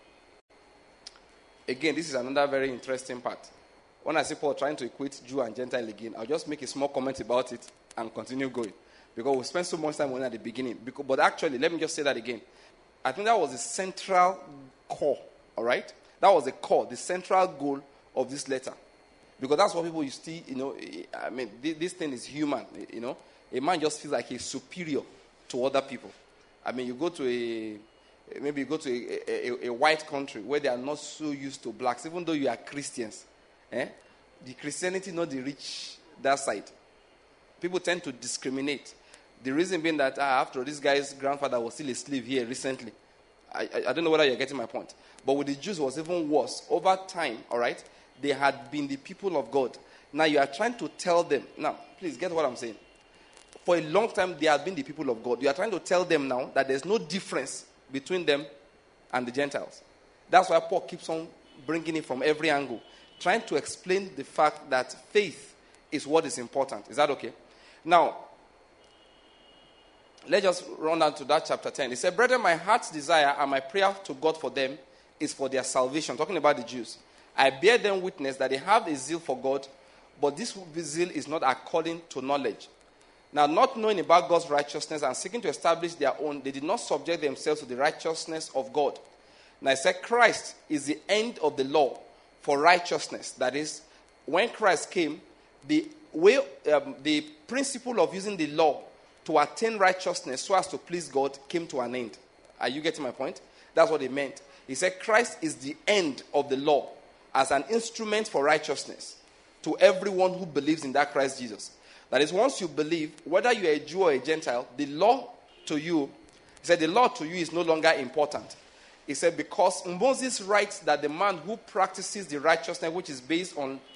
Again, this is another very interesting part. When I see Paul trying to equate Jew and Gentile again, I'll just make a small comment about it and continue going. Because we spent so much time on it at the beginning. But actually, let me just say that again. I think that was the central core, all right? That was the core, the central goal of this letter. Because that's what people you see, I mean, this thing is human, A man just feels like he's superior to other people. I mean, you go to a white country where they are not so used to blacks, even though you are Christians. The Christianity not the rich that side. People tend to discriminate. The reason being that after all, this guy's grandfather was still a slave here recently. I don't know whether you're getting my point. But with the Jews, it was even worse. Over time, all right, they had been the people of God. Now you are trying to tell them. Now, please get what I'm saying. For a long time, they have been the people of God. You are trying to tell them now that there's no difference between them and the Gentiles. That's why Paul keeps on bringing it from every angle, trying to explain the fact that faith is what is important. Is that okay? Now, let's just run down to that chapter 10. It said, brethren, my heart's desire and my prayer to God for them is for their salvation. Talking about the Jews. I bear them witness that they have a zeal for God, but this zeal is not according to knowledge. Now, not knowing about God's righteousness and seeking to establish their own, they did not subject themselves to the righteousness of God. Now, I said Christ is the end of the law for righteousness. That is, when Christ came, the principle of using the law to attain righteousness so as to please God came to an end. Are you getting my point? That's what it meant. He said Christ is the end of the law as an instrument for righteousness to everyone who believes in that Christ Jesus. That is, once you believe, whether you are a Jew or a Gentile, the law to you, he said the law to you is no longer important. He said because Moses writes that the man who practices the righteousness which is based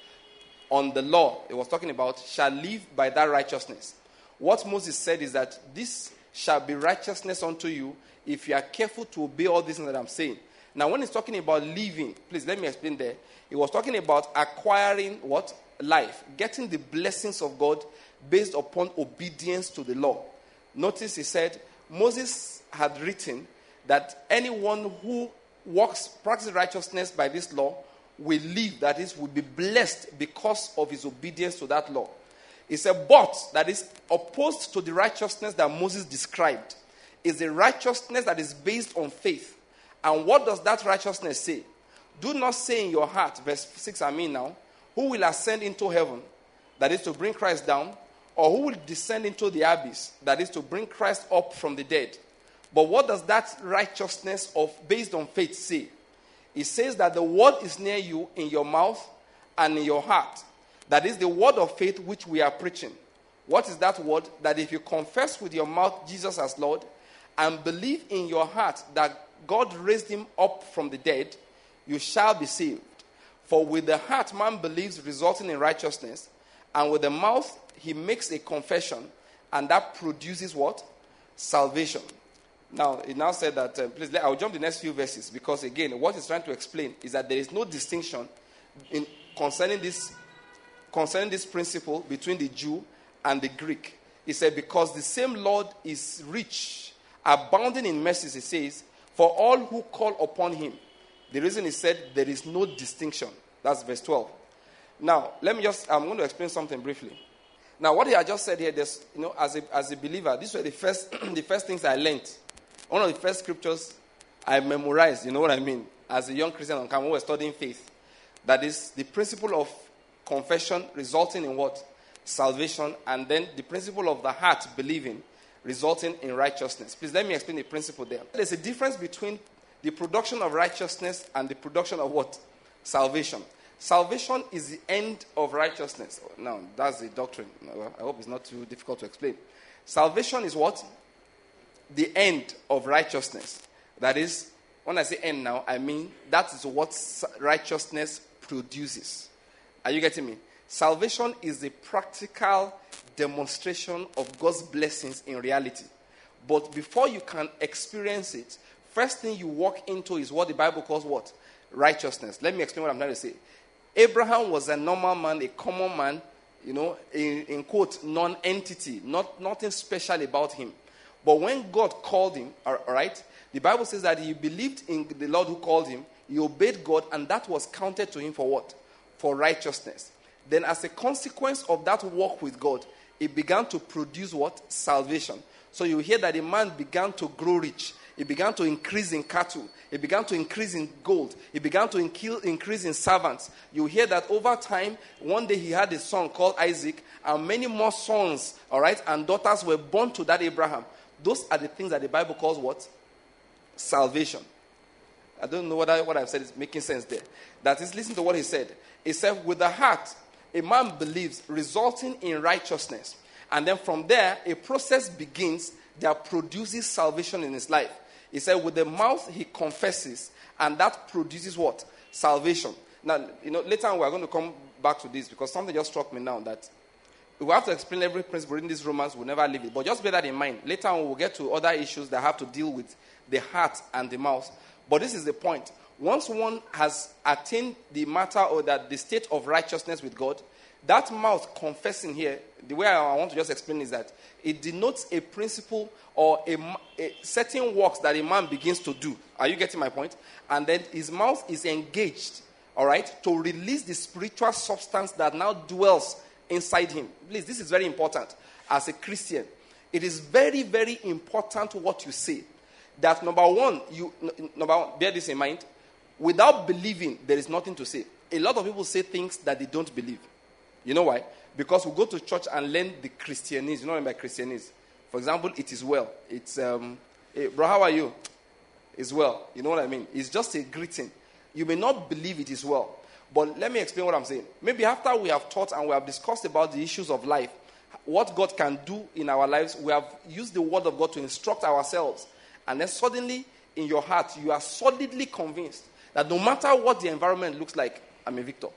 on the law, it was talking about, shall live by that righteousness. What Moses said is that this shall be righteousness unto you if you are careful to obey all these things that I'm saying. Now, when he's talking about living, please let me explain there. He was talking about acquiring what? Life. Getting the blessings of God based upon obedience to the law. Notice he said, Moses had written that anyone who practices righteousness by this law will live, that is, will be blessed because of his obedience to that law. He said, but, that is opposed to the righteousness that Moses described, is a righteousness that is based on faith. And what does that righteousness say? Do not say in your heart, verse 6 now, who will ascend into heaven, that is to bring Christ down, or who will descend into the abyss, that is to bring Christ up from the dead. But what does that righteousness based on faith say? It says that the word is near you in your mouth and in your heart. That is the word of faith which we are preaching. What is that word? That if you confess with your mouth Jesus as Lord and believe in your heart that God raised him up from the dead, you shall be saved. For with the heart man believes, resulting in righteousness, And with the mouth, he makes a confession, and that produces what? Salvation. Now, it now said that, please, I'll jump the next few verses, because again, what he's trying to explain is that there is no distinction concerning this principle between the Jew and the Greek. He said, because the same Lord is rich, abounding in mercies, he says, for all who call upon him. The reason he said there is no distinction. That's verse 12. Now, I'm going to explain something briefly. Now, what he had just said here, as a believer, these were the first things I learned. One of the first scriptures I memorized, you know what I mean, as a young Christian on campus, we were studying faith. That is the principle of confession resulting in what? Salvation. And then the principle of the heart believing resulting in righteousness. Please let me explain the principle there. There's a difference between the production of righteousness and the production of what? Salvation. Salvation is the end of righteousness. Now, that's the doctrine. I hope it's not too difficult to explain. Salvation is what? The end of righteousness. That is, when I say end now, I mean that is what righteousness produces. Are you getting me? Salvation is the practical demonstration of God's blessings in reality. But before you can experience it, first thing you walk into is what the Bible calls what? Righteousness. Let me explain what I'm trying to say. Abraham was a normal man, a common man, in quote, non-entity, nothing special about him. But when God called him, all right, the Bible says that he believed in the Lord who called him, he obeyed God, and that was counted to him for what? For righteousness. Then as a consequence of that walk with God, it began to produce what? Salvation. So you hear that a man began to grow rich. He began to increase in cattle. He began to increase in gold. He began to increase in servants. You hear that over time, one day he had a son called Isaac, and many more sons, all right, and daughters were born to that Abraham. Those are the things that the Bible calls what? Salvation. I don't know whether what I've said is making sense there. That is, listen to what he said. He said, with the heart, a man believes, resulting in righteousness. And then from there, a process begins that produces salvation in his life. He said, with the mouth, he confesses, and that produces what? Salvation. Now, later on, we're going to come back to this, because something just struck me now that we have to explain every principle in these Romans, we'll never leave it. But just bear that in mind. Later on, we'll get to other issues that have to deal with the heart and the mouth. But this is the point. Once one has attained the matter or that the state of righteousness with God, that mouth confessing here, the way I want to just explain is that it denotes a principle or a certain works that a man begins to do. Are you getting my point? And then his mouth is engaged, all right, to release the spiritual substance that now dwells inside him. Please, this is very important. As a Christian, it is very, very important what you say. That number one, bear this in mind. Without believing, there is nothing to say. A lot of people say things that they don't believe. You know why? Because we go to church and learn the Christianese. You know what I mean by Christianese? For example, it is well. It's, hey, bro, how are you? It's well. You know what I mean? It's just a greeting. You may not believe it is well. But let me explain what I'm saying. Maybe after we have taught and we have discussed about the issues of life, what God can do in our lives, we have used the word of God to instruct ourselves. And then suddenly, in your heart, you are solidly convinced that no matter what the environment looks like, I'm a victor.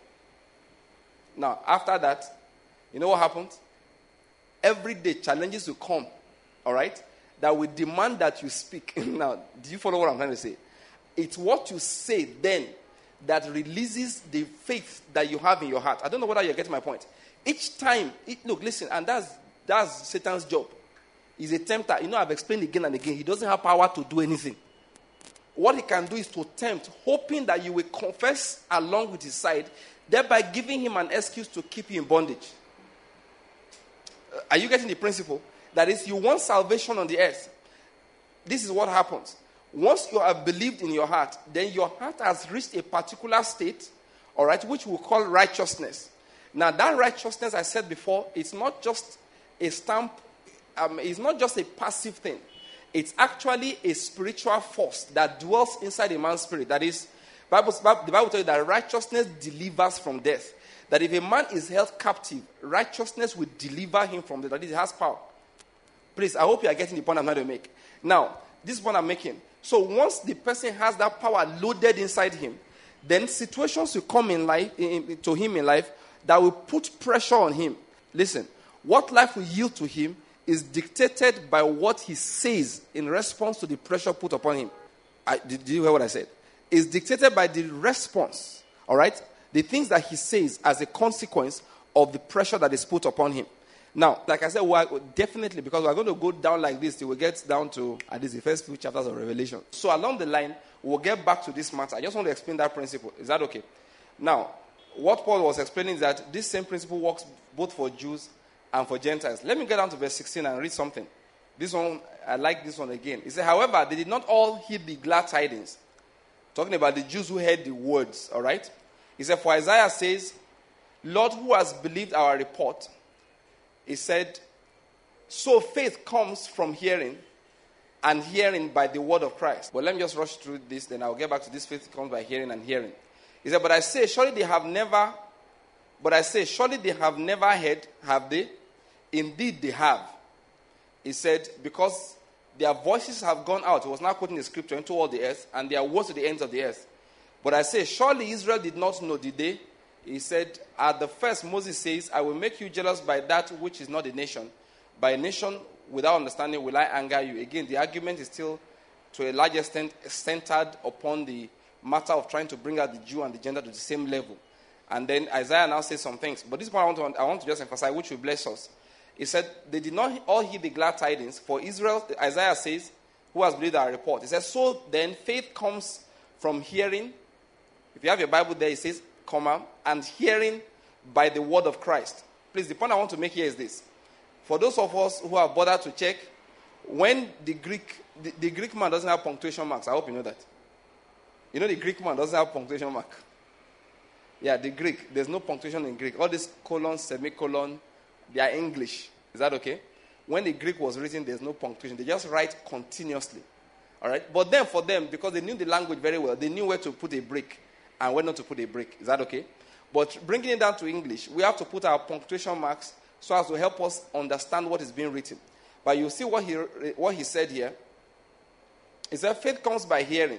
Now, after that, you know what happens? Every day, challenges will come, all right, that will demand that you speak. Now, do you follow what I'm trying to say? It's what you say then that releases the faith that you have in your heart. I don't know whether you're getting my point. Each time, look, listen, and that's Satan's job. He's a tempter. I've explained again and again. He doesn't have power to do anything. What he can do is to tempt, hoping that you will confess along with his side, thereby giving him an excuse to keep you in bondage. Are you getting the principle? That is, you want salvation on the earth. This is what happens. Once you have believed in your heart, then your heart has reached a particular state, all right, which we call righteousness. Now, that righteousness, I said before, it's not just a stamp, it's not just a passive thing. It's actually a spiritual force that dwells inside a man's spirit. That is, the Bible tells you that righteousness delivers from death. That if a man is held captive, righteousness will deliver him from death. That is, it has power. Please, I hope you are getting the point I'm trying to make. Now, this is what I'm making. So once the person has that power loaded inside him, then situations will come in life, to him in life, that will put pressure on him. Listen, what life will yield to him is dictated by what he says in response to the pressure put upon him. Did you hear what I said? It's dictated by the response, all right? The things that he says as a consequence of the pressure that is put upon him. Now, like I said, definitely, because we're going to go down like this till we get down to at least the first few chapters of Revelation. So along the line, we'll get back to this matter. I just want to explain that principle. Is that okay? Now, what Paul was explaining is that this same principle works both for Jews and for Gentiles. Let me get down to verse 16 and read something. This one, I like this one again. He said, however, they did not all heed the glad tidings. Talking about the Jews who heard the words, all right? He said, for Isaiah says, Lord, who has believed our report? He said, so faith comes from hearing, and hearing by the word of Christ. But let me just rush through this, then I'll get back to this. Faith comes by hearing and hearing. He said, but I say, surely they have never heard, have they? Indeed they have. He said, because their voices have gone out. He was now quoting the scripture into all the earth, and their words to the ends of the earth. But I say, surely Israel did not know, did they? He said, at the first, Moses says, I will make you jealous by that which is not a nation. By a nation without understanding will I anger you. Again, the argument is still, to a large extent, centered upon the matter of trying to bring out the Jew and the Gentile to the same level. And then Isaiah now says some things. But this point I want to just emphasize, which will bless us. He said, they did not all hear the glad tidings. For Israel, Isaiah says, who has believed our report? He says, so then faith comes from hearing. If you have your Bible there, it says, and hearing by the word of Christ. Please, the point I want to make here is this. For those of us who have bothered to check, when the Greek man doesn't have punctuation marks, I hope you know that. You know the Greek man doesn't have punctuation mark. Yeah, the Greek, there's no punctuation in Greek. All these colon, semicolon, they are English. Is that okay? When the Greek was written, there's no punctuation. They just write continuously. All right? But then for them, because they knew the language very well, they knew where to put a break and where not to put a break. Is that okay? But bringing it down to English, we have to put our punctuation marks so as to help us understand what is being written. But you see what he said here. He said, faith comes by hearing,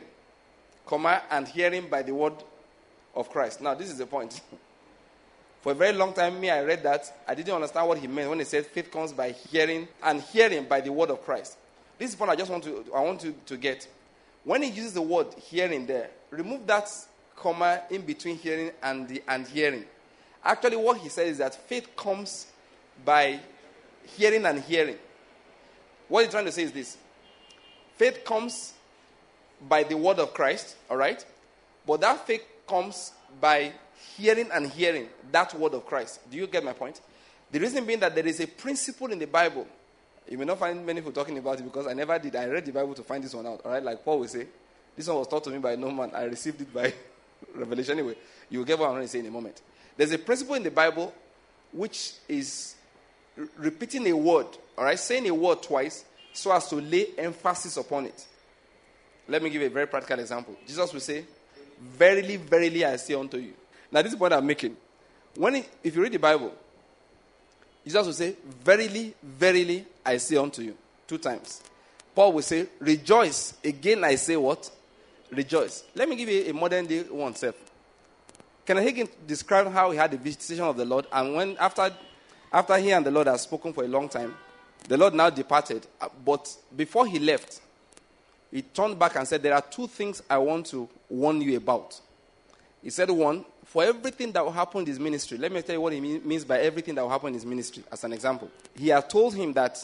and hearing by the word of Christ. Now, this is the point. For a very long time, I read that. I didn't understand what he meant when he said faith comes by hearing, and hearing by the word of Christ. This is the point I want you to get. When he uses the word hearing there, remove that comma in between hearing and hearing. Actually, what he said is that faith comes by hearing and hearing. What he's trying to say is this. Faith comes by the word of Christ, all right? But that faith comes by hearing and hearing that word of Christ. Do you get my point? The reason being that there is a principle in the Bible. You may not find many people talking about it because I never did. I read the Bible to find this one out, all right? Like Paul will say, this one was taught to me by no man. I received it by revelation. Anyway, you will get what I'm going to say in a moment. There's a principle in the Bible which is repeating a word, all right? Saying a word twice so as to lay emphasis upon it. Let me give a very practical example. Jesus will say, verily, verily, I say unto you. Now, this is what I'm making. If you read the Bible, Jesus will say, verily, verily, I say unto you. 2 times. Paul will say, rejoice. Again, I say what? Rejoice. Let me give you a modern day one, Seth. Kenneth Hagin described how he had the visitation of the Lord, and when after he and the Lord had spoken for a long time, the Lord now departed. But before he left, he turned back and said, there are 2 things I want to warn you about. He said, 1, for everything that will happen in his ministry. Let me tell you what he means by everything that will happen in his ministry, as an example. He had told him that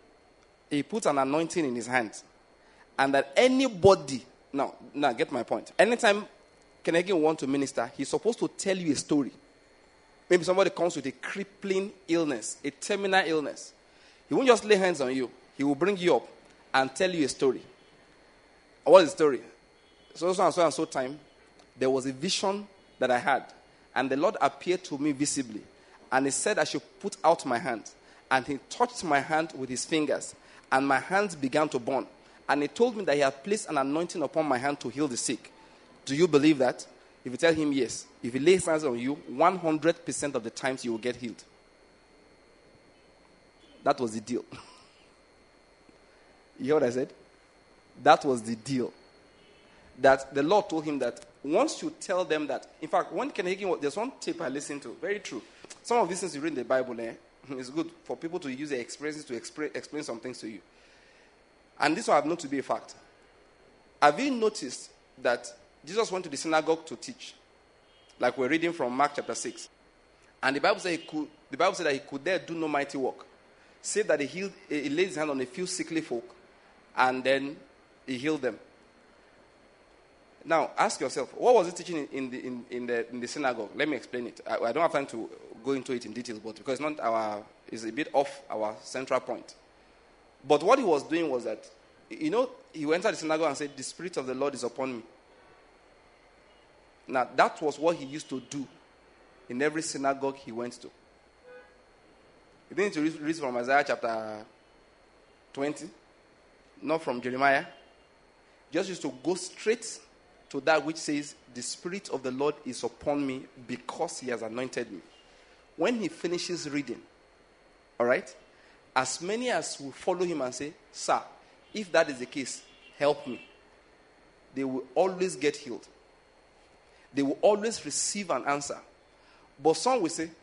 he put an anointing in his hands, and that anybody, now get my point. Anytime Kenneth Hagin wants to minister, he's supposed to tell you a story. Maybe somebody comes with a crippling illness, a terminal illness. He won't just lay hands on you. He will bring you up and tell you a story. What is the story? So and so time, there was a vision that I had, and the Lord appeared to me visibly, and he said I should put out my hand, and he touched my hand with his fingers, and my hands began to burn, and he told me that he had placed an anointing upon my hand to heal the sick. Do you believe that? If you tell him yes, if he lays hands on you, 100% of the times you will get healed. That was the deal. You hear what I said? That was the deal. That the Lord told him that once you tell them that, in fact, when Kenneth Hagin, there's one tape I listened to, very true. Some of these things you read in the Bible, It's good for people to use their experiences to explain some things to you. And this one I've known to be a fact. Have you noticed that Jesus went to the synagogue to teach? Like we're reading from Mark chapter 6. And the Bible said that he could there do no mighty work, save that he laid his hand on a few sickly folk, and then he healed them. Now, ask yourself, what was he teaching in the synagogue? Let me explain it. I don't have time to go into it in details, but because it's a bit off our central point. But what he was doing was that, he entered the synagogue and said, "The Spirit of the Lord is upon me." Now, that was what he used to do in every synagogue he went to. You need to read from Isaiah chapter 20, not from Jeremiah. Just used to go straight to that which says, "The Spirit of the Lord is upon me because he has anointed me." When he finishes reading, all right, as many as will follow him and say, "Sir, if that is the case, help me," they will always get healed. They will always receive an answer. But some will say,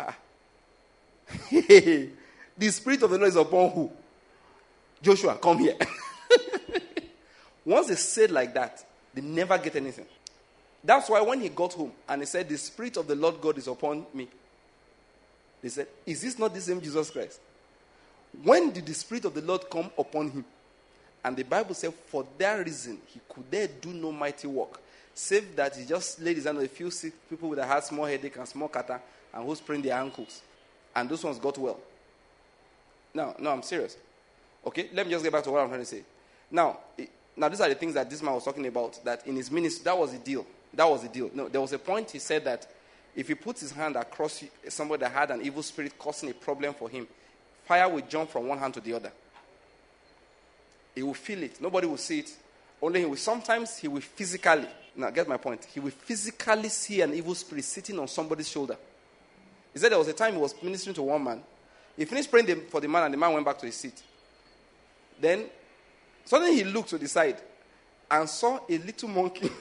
the Spirit of the Lord is upon who? Joshua, come here. Once they said like that, they never get anything. That's why when he got home and he said, "The Spirit of the Lord God is upon me," they said, "Is this not the same Jesus Christ?" When did the Spirit of the Lord come upon him? And the Bible said, for that reason, he could there do no mighty work, save that he just laid his hand on a few sick people that had small headache and small catarrh and who sprained their ankles. And those ones got well. No, I'm serious. Okay, let me just get back to what I'm trying to say. Now, these are the things that this man was talking about, that in his ministry, that was the deal. No, there was a point he said that if he puts his hand across somebody that had an evil spirit causing a problem for him, fire will jump from one hand to the other. He will feel it. Nobody will see it. Only sometimes he will physically, now get my point, he will physically see an evil spirit sitting on somebody's shoulder. He said there was a time he was ministering to one man. He finished praying for the man and the man went back to his seat. Then suddenly he looked to the side and saw a little monkey.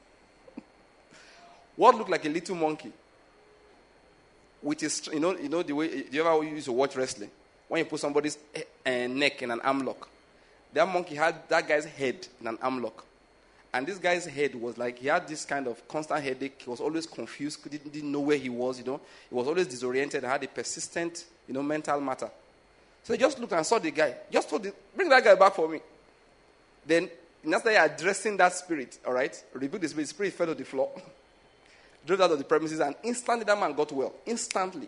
What looked like a little monkey? With his, the way, do you ever used to watch wrestling? When you put somebody's neck in an arm lock. That monkey had that guy's head in an arm lock. And this guy's head was like, he had this kind of constant headache. He was always confused, didn't know where he was, He was always disoriented, had a persistent, mental matter. So he just looked and saw the guy. Just told him, "Bring that guy back for me." Then, after addressing that spirit, all right, rebuked the spirit fell to the floor, drove out of the premises, and instantly that man got well. Instantly.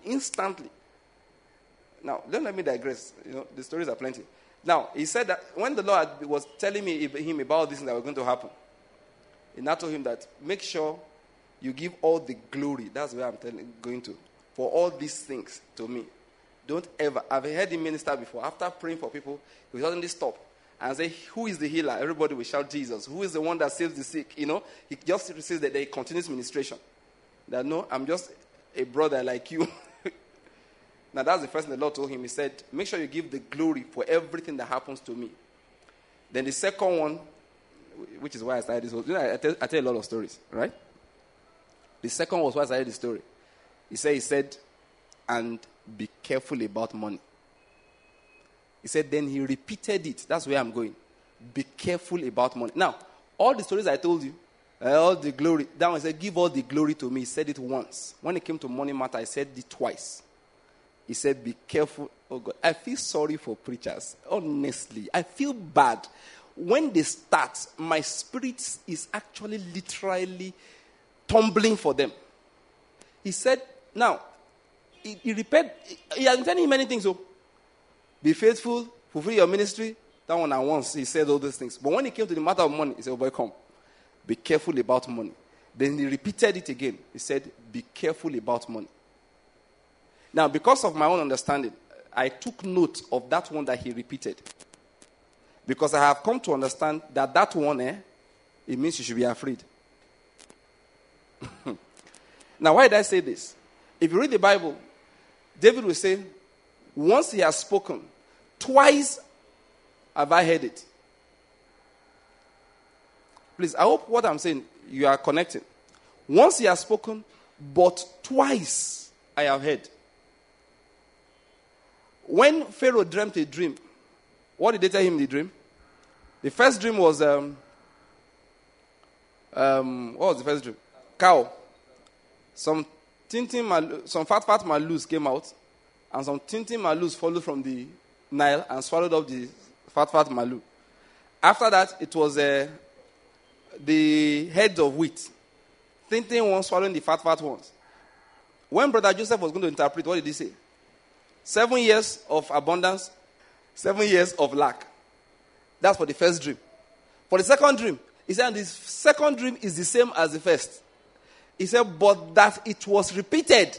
Now, don't let me digress. The stories are plenty. Now, he said that when the Lord was telling him about this thing that were going to happen, he now told him that make sure you give all the glory. That's where I'm going to. For all these things to me. Don't ever. I've heard him minister before. After praying for people, he will suddenly stop and say, "Who is the healer?" Everybody will shout, "Jesus." "Who is the one that saves the sick?" He just says that they continues ministration. That no, I'm just a brother like you. Now that's the first thing the Lord told him. He said, make sure you give the glory for everything that happens to me. Then the second one, which is why I started this whole, I tell a lot of stories, right? The second was why I started the story. He said, and be careful about money. He said, then he repeated it. That's where I'm going. Be careful about money. Now, all the stories I told you, all the glory, that one said, give all the glory to me. He said it once. When it came to money matter, I said it twice. He said, be careful. Oh God, I feel sorry for preachers. Honestly, I feel bad. When they start, my spirit is actually literally tumbling for them. He said, now, he repeated, he has been telling him many things. So, be faithful, fulfill your ministry. That one at once, he said all those things. But when it came to the matter of money, he said, oh boy, come. Be careful about money. Then he repeated it again. He said, be careful about money. Now, because of my own understanding, I took note of that one that he repeated. Because I have come to understand that one, it means you should be afraid. Now, why did I say this? If you read the Bible, David will say, once he has spoken, twice have I heard it. Please, I hope what I'm saying, you are connecting. Once he has spoken, but twice I have heard. When Pharaoh dreamt a dream, what did they tell him in the dream? The first dream was, what was the first dream? Cow. Some fat malus came out, and some malus followed from the Nile and swallowed up the fat malu. After that, it was the heads of wheat. Ones swallowing the fat ones. When Brother Joseph was going to interpret, what did he say? 7 years of abundance, 7 years of lack. That's for the first dream. For the second dream, he said the second dream is the same as the first. He said, but that it was repeated.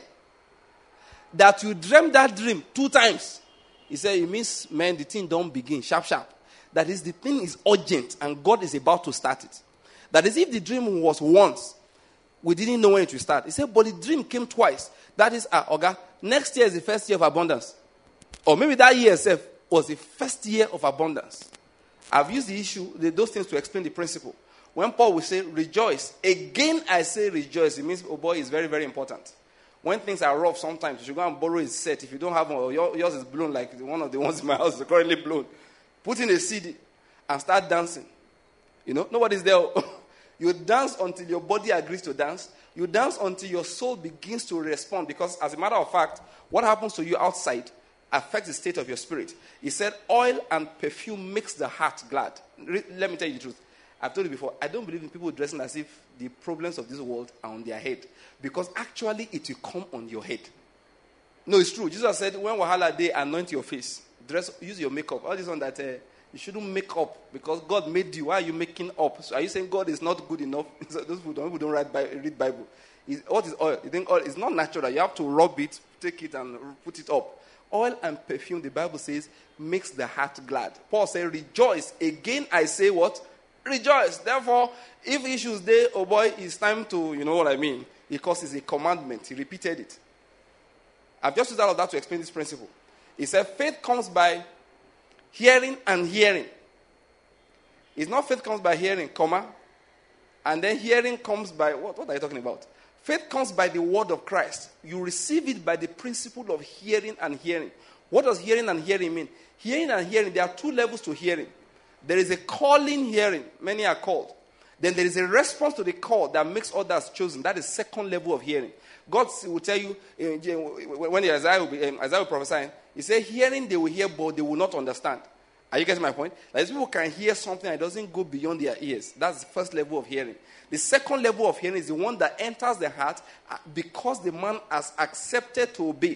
That you dreamed that dream 2 times. He said, it means, man, the thing don't begin sharp. That is, the thing is urgent and God is about to start it. That is, if the dream was once, we didn't know when it would start. He said, but the dream came twice. That is, Oga, next year is the first year of abundance. Or maybe that year itself was the first year of abundance. I've used those things to explain the principle. When Paul will say, rejoice, again I say rejoice, it means, oh boy, it's very, very important. When things are rough sometimes, you should go and borrow a set. If you don't have one, or yours is blown like one of the ones in my house is currently blown. Put in a CD and start dancing. You know, nobody's there. You dance until your body agrees to dance. You dance until your soul begins to respond. Because as a matter of fact, what happens to you outside affects the state of your spirit. He said, oil and perfume makes the heart glad. Let me tell you the truth. I've told you before, I don't believe in people dressing as if the problems of this world are on their head. Because actually, it will come on your head. No, it's true. Jesus said, when Wahala Day, anoint your face. Use your makeup. All this one that you shouldn't make up because God made you. Why are you making up? So are you saying God is not good enough? Those people don't read Bible. What is oil? You think oil is not natural. You have to rub it, take it, and put it up. Oil and perfume, the Bible says, makes the heart glad. Paul said, rejoice. Again, I say what? Rejoice. Therefore, if issues there, oh boy, it's time to, you know what I mean? Because it's a commandment. He repeated it. I've just used all of that to explain this principle. He said, faith comes by hearing and hearing. It's not faith comes by hearing, comma. And then hearing comes by, what are you talking about? Faith comes by the word of Christ. You receive it by the principle of hearing and hearing. What does hearing and hearing mean? Hearing and hearing, there are 2 levels to hearing. There is a calling hearing. Many are called. Then there is a response to the call that makes others chosen. That is second level of hearing. God will tell you, when Isaiah will prophesy, he said, hearing they will hear, but they will not understand. Are you getting my point? Like people can hear something that doesn't go beyond their ears. That's the first level of hearing. The second level of hearing is the one that enters the heart because the man has accepted to obey.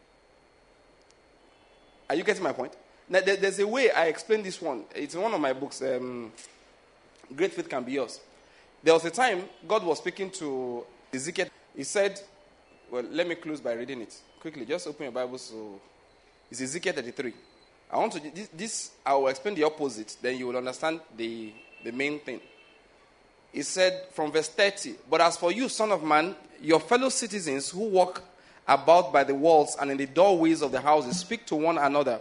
Are you getting my point? Now, there's a way I explain this one. It's in one of my books, Great Faith Can Be Yours. There was a time God was speaking to Ezekiel. He said, well, let me close by reading it. Quickly, just open your Bible. So it's Ezekiel 33. I want to, I will explain the opposite, then you will understand the main thing. He said from verse 30, but as for you, son of man, your fellow citizens who walk about by the walls and in the doorways of the houses speak to one another,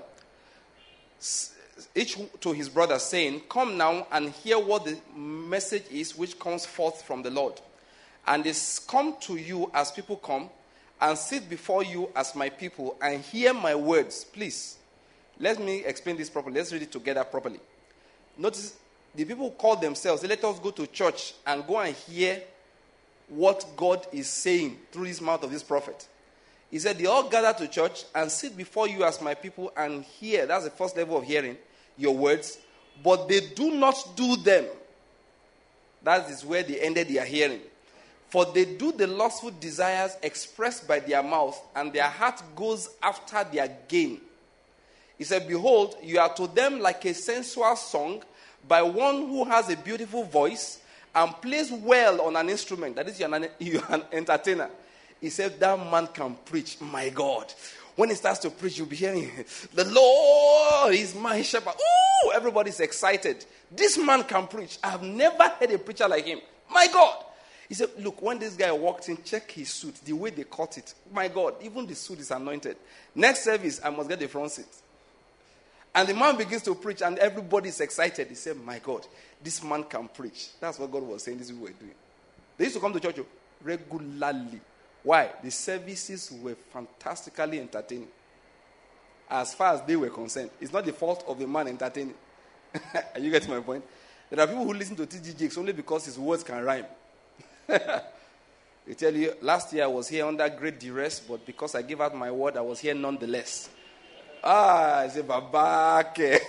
each to his brother, saying, come now and hear what the message is which comes forth from the Lord. And this come to you as people come, and sit before you as my people, and hear my words. Please, let me explain this properly. Let's read it together properly. Notice, the people call themselves, let us go to church and go and hear what God is saying through his mouth of this prophet. He said, they all gather to church and sit before you as my people and hear. That's the first level of hearing, your words. But they do not do them. That is where they ended their hearing. For they do the lustful desires expressed by their mouth, and their heart goes after their gain. He said, behold, you are to them like a sensual song by one who has a beautiful voice and plays well on an instrument. That is, you're an entertainer. He said, that man can preach. My God. When he starts to preach, you'll be hearing, the Lord is my shepherd. Ooh, everybody's excited. This man can preach. I have never heard a preacher like him. My God. He said, look, when this guy walked in, check his suit, the way they cut it. My God, even the suit is anointed. Next service, I must get the front seat. And the man begins to preach, and everybody is excited. He said, my God, this man can preach. That's what God was saying these people were doing. They used to come to church regularly. Why? The services were fantastically entertaining. as far as they were concerned. It's not the fault of the man entertaining. Are you getting my point? There are people who listen to T.D. Jakes only because his words can rhyme. They tell you, last year I was here under great duress, but because I gave out my word, I was here nonetheless. I say, Babake.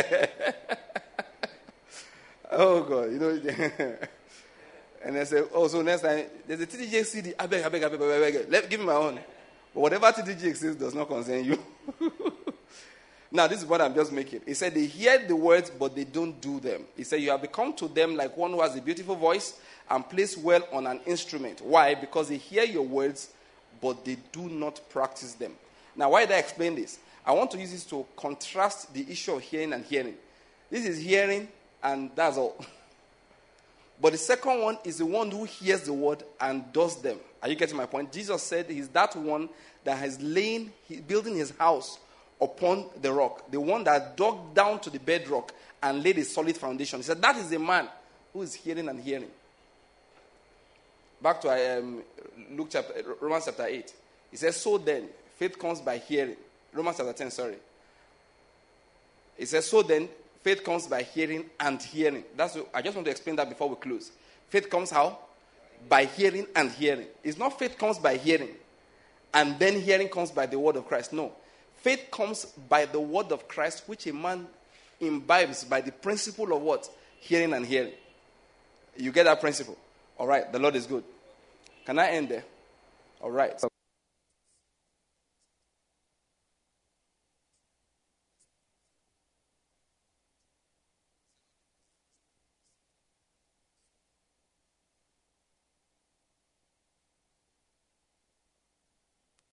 Oh, God. You know, and I say, oh, so next time, there's a T.D. Jakes CD. I beg. Give me my own. But whatever T.D. Jakes says does not concern you. Now, this is what I'm just making. He said they hear the words, but they don't do them. He said you have become to them like one who has a beautiful voice and plays well on an instrument. Why? Because they hear your words, but they do not practice them. Now, why did I explain this? I want to use this to contrast the issue of hearing and hearing. This is hearing, and that's all. But the second one is the one who hears the word and does them. Are you getting my point? Jesus said he's that one that has building his house upon the rock. The one that dug down to the bedrock and laid a solid foundation. He said that is the man who is hearing and hearing. Back to Romans chapter 8. He says, so then, faith comes by hearing. Romans chapter 10, sorry. He says, so then, faith comes by hearing and hearing. I just want to explain that before we close. Faith comes how? By hearing and hearing. It's not faith comes by hearing and then hearing comes by the word of Christ. No. Faith comes by the word of Christ, which a man imbibes by the principle of what? Hearing and hearing. You get that principle? All right. The Lord is good. Can I end there? All right.